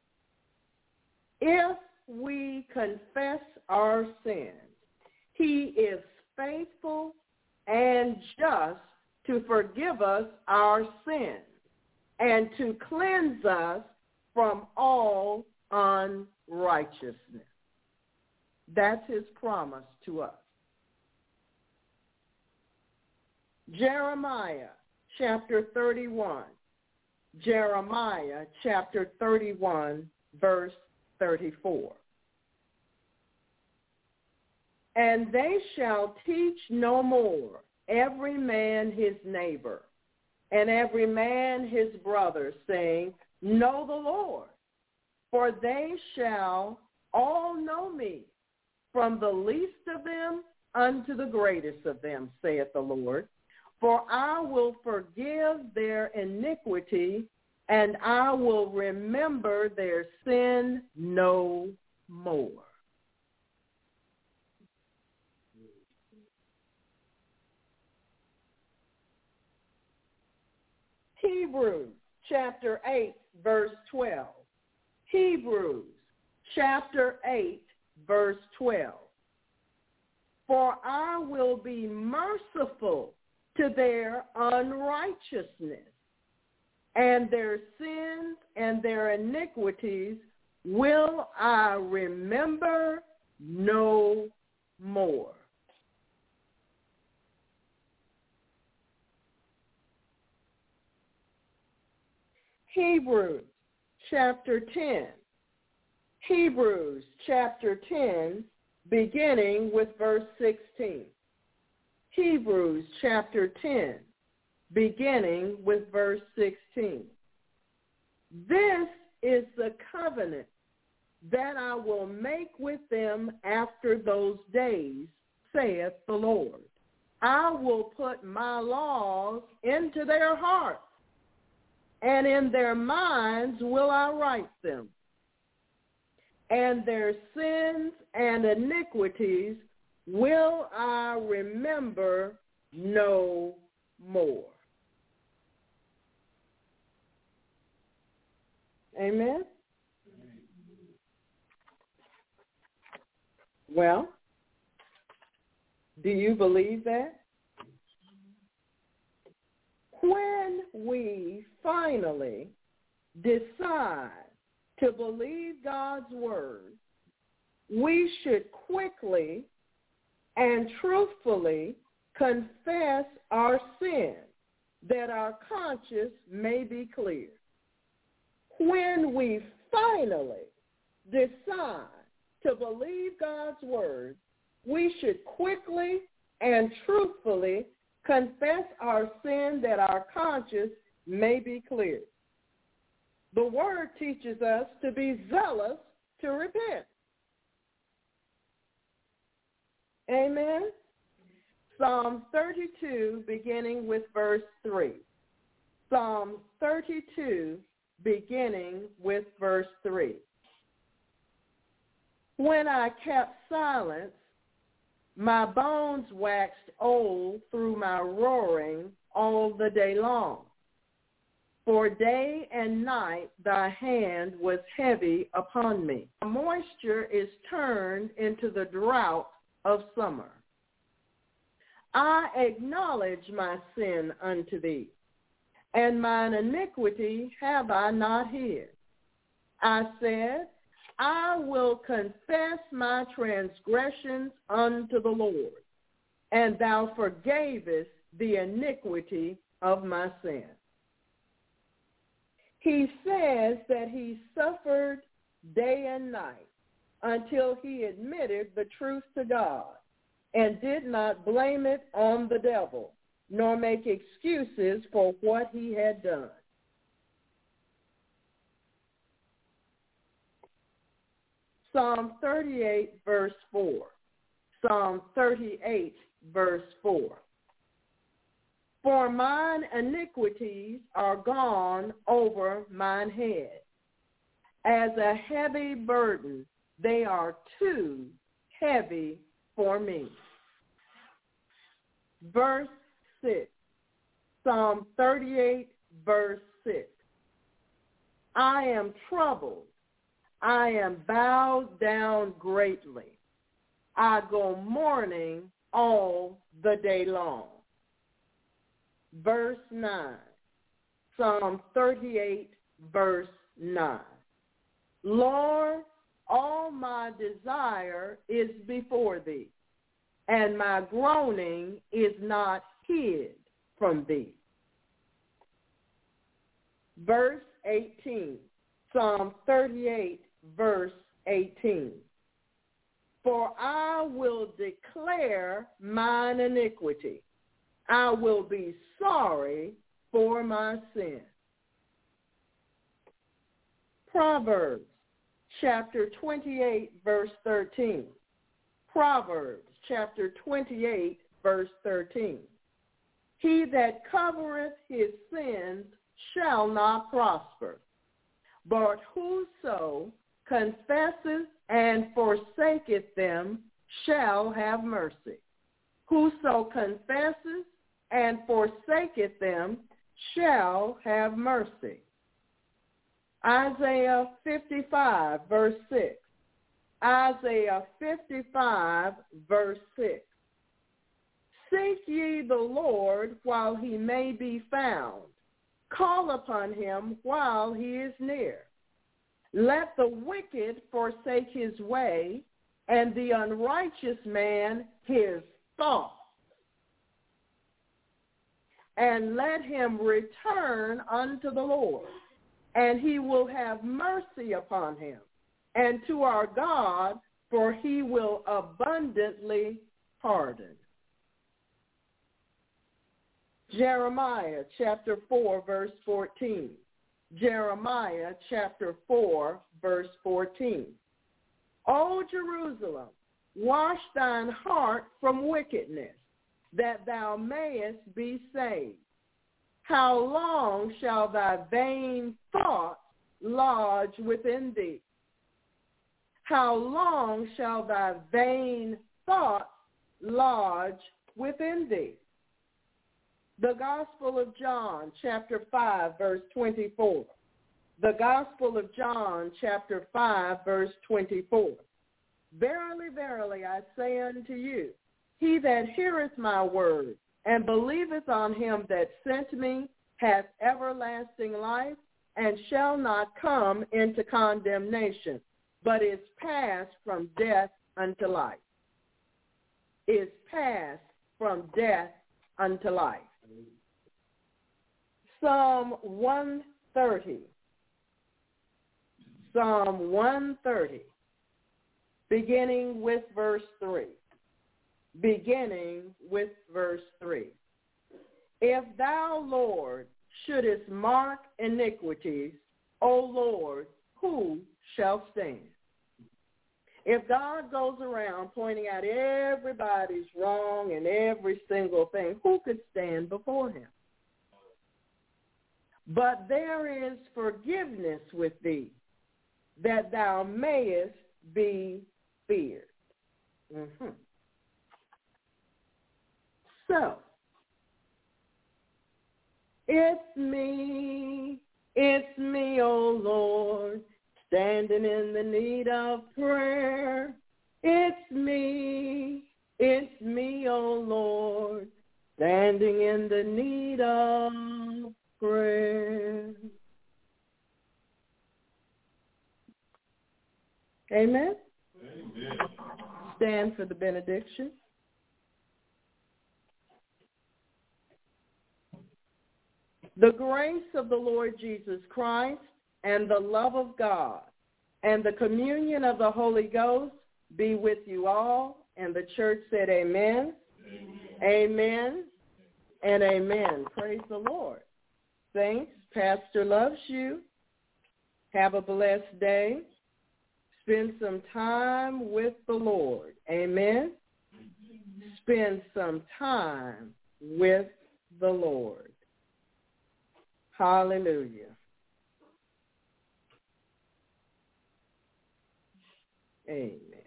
If we confess our sins, he is faithful and just to forgive us our sins and to cleanse us from all unrighteousness. That's his promise to us. Jeremiah chapter 31. Jeremiah chapter 31, verse 34. And they shall teach no more every man his neighbor, and every man his brother, saying, Know the Lord, for they shall all know me, from the least of them unto the greatest of them, saith the Lord. For I will forgive their iniquity, and I will remember their sin no more. Hebrews chapter 8, verse 12. Hebrews chapter 8, verse 12. For I will be merciful to their unrighteousness, and their sins and their iniquities will I remember no more. Hebrews chapter 10. Hebrews chapter 10, beginning with verse 16. Hebrews chapter 10, beginning with verse 16. This is the covenant that I will make with them after those days, saith the Lord. I will put my laws into their hearts, and in their minds will I write them. And their sins and iniquities will I remember no more. Amen? Well, do you believe that? When we finally decide to believe God's word, we should quickly and truthfully confess our sin, that our conscience may be clear. When we finally decide to believe God's word, we should quickly and truthfully confess our sin, that our conscience may be clear. The word teaches us to be zealous to repent. Amen? Psalm 32, beginning with verse 3. Psalm 32, beginning with verse 3. When I kept silence, my bones waxed old through my roaring all the day long. For day and night thy hand was heavy upon me. The moisture is turned into the drought of summer. I acknowledge my sin unto thee, and mine iniquity have I not hid. I said, I will confess my transgressions unto the Lord, and thou forgavest the iniquity of my sin. He says that he suffered day and night until he admitted the truth to God and did not blame it on the devil, nor make excuses for what he had done. Psalm 38, verse 4. Psalm 38, verse 4. For mine iniquities are gone over mine head. As a heavy burden, they are too heavy for me. Verse 6. Psalm 38, verse 6. I am troubled. I am bowed down greatly. I go mourning all the day long. Verse 9. Psalm 38, verse 9. Lord, all my desire is before thee, and my groaning is not hid from thee. Verse 18. Psalm 38, verse 18. For I will declare mine iniquity. I will be sorry for my sin. Proverbs chapter 28, verse 13. Proverbs chapter 28, verse 13. He that covereth his sins shall not prosper, but whoso confesseth and forsaketh them shall have mercy. Whoso confesseth and forsaketh them shall have mercy. Isaiah 55, verse 6. Isaiah 55, verse 6. Seek ye the Lord while he may be found. Call upon him while he is near. Let the wicked forsake his way, and the unrighteous man his thoughts. And let him return unto the Lord, and he will have mercy upon him, and to our God, for he will abundantly pardon. Jeremiah chapter 4, verse 14. Jeremiah chapter 4, verse 14. O Jerusalem, wash thine heart from wickedness, that thou mayest be saved. How long shall thy vain thoughts lodge within thee? How long shall thy vain thoughts lodge within thee? The Gospel of John, chapter 5, verse 24. The Gospel of John, chapter 5, verse 24. Verily, verily, I say unto you, he that heareth my word and believeth on him that sent me hath everlasting life, and shall not come into condemnation, but is passed from death unto life. Is passed from death unto life. Psalm 130. Psalm 130, beginning with verse 3. Beginning with verse 3. If thou, Lord, shouldest mark iniquities, O Lord, who shall stand? If God goes around pointing out everybody's wrong and every single thing, who could stand before him? But there is forgiveness with thee, that thou mayest be feared. So, it's me, O Lord, standing in the need of prayer. It's me, O Lord, standing in the need of prayer. Amen? Amen. Stand for the benediction. The grace of the Lord Jesus Christ and the love of God and the communion of the Holy Ghost be with you all. And the church said amen, amen, and amen. Praise the Lord. Saints, Pastor loves you. Have a blessed day. Spend some time with the Lord. Amen. Spend some time with the Lord. Hallelujah. Amen.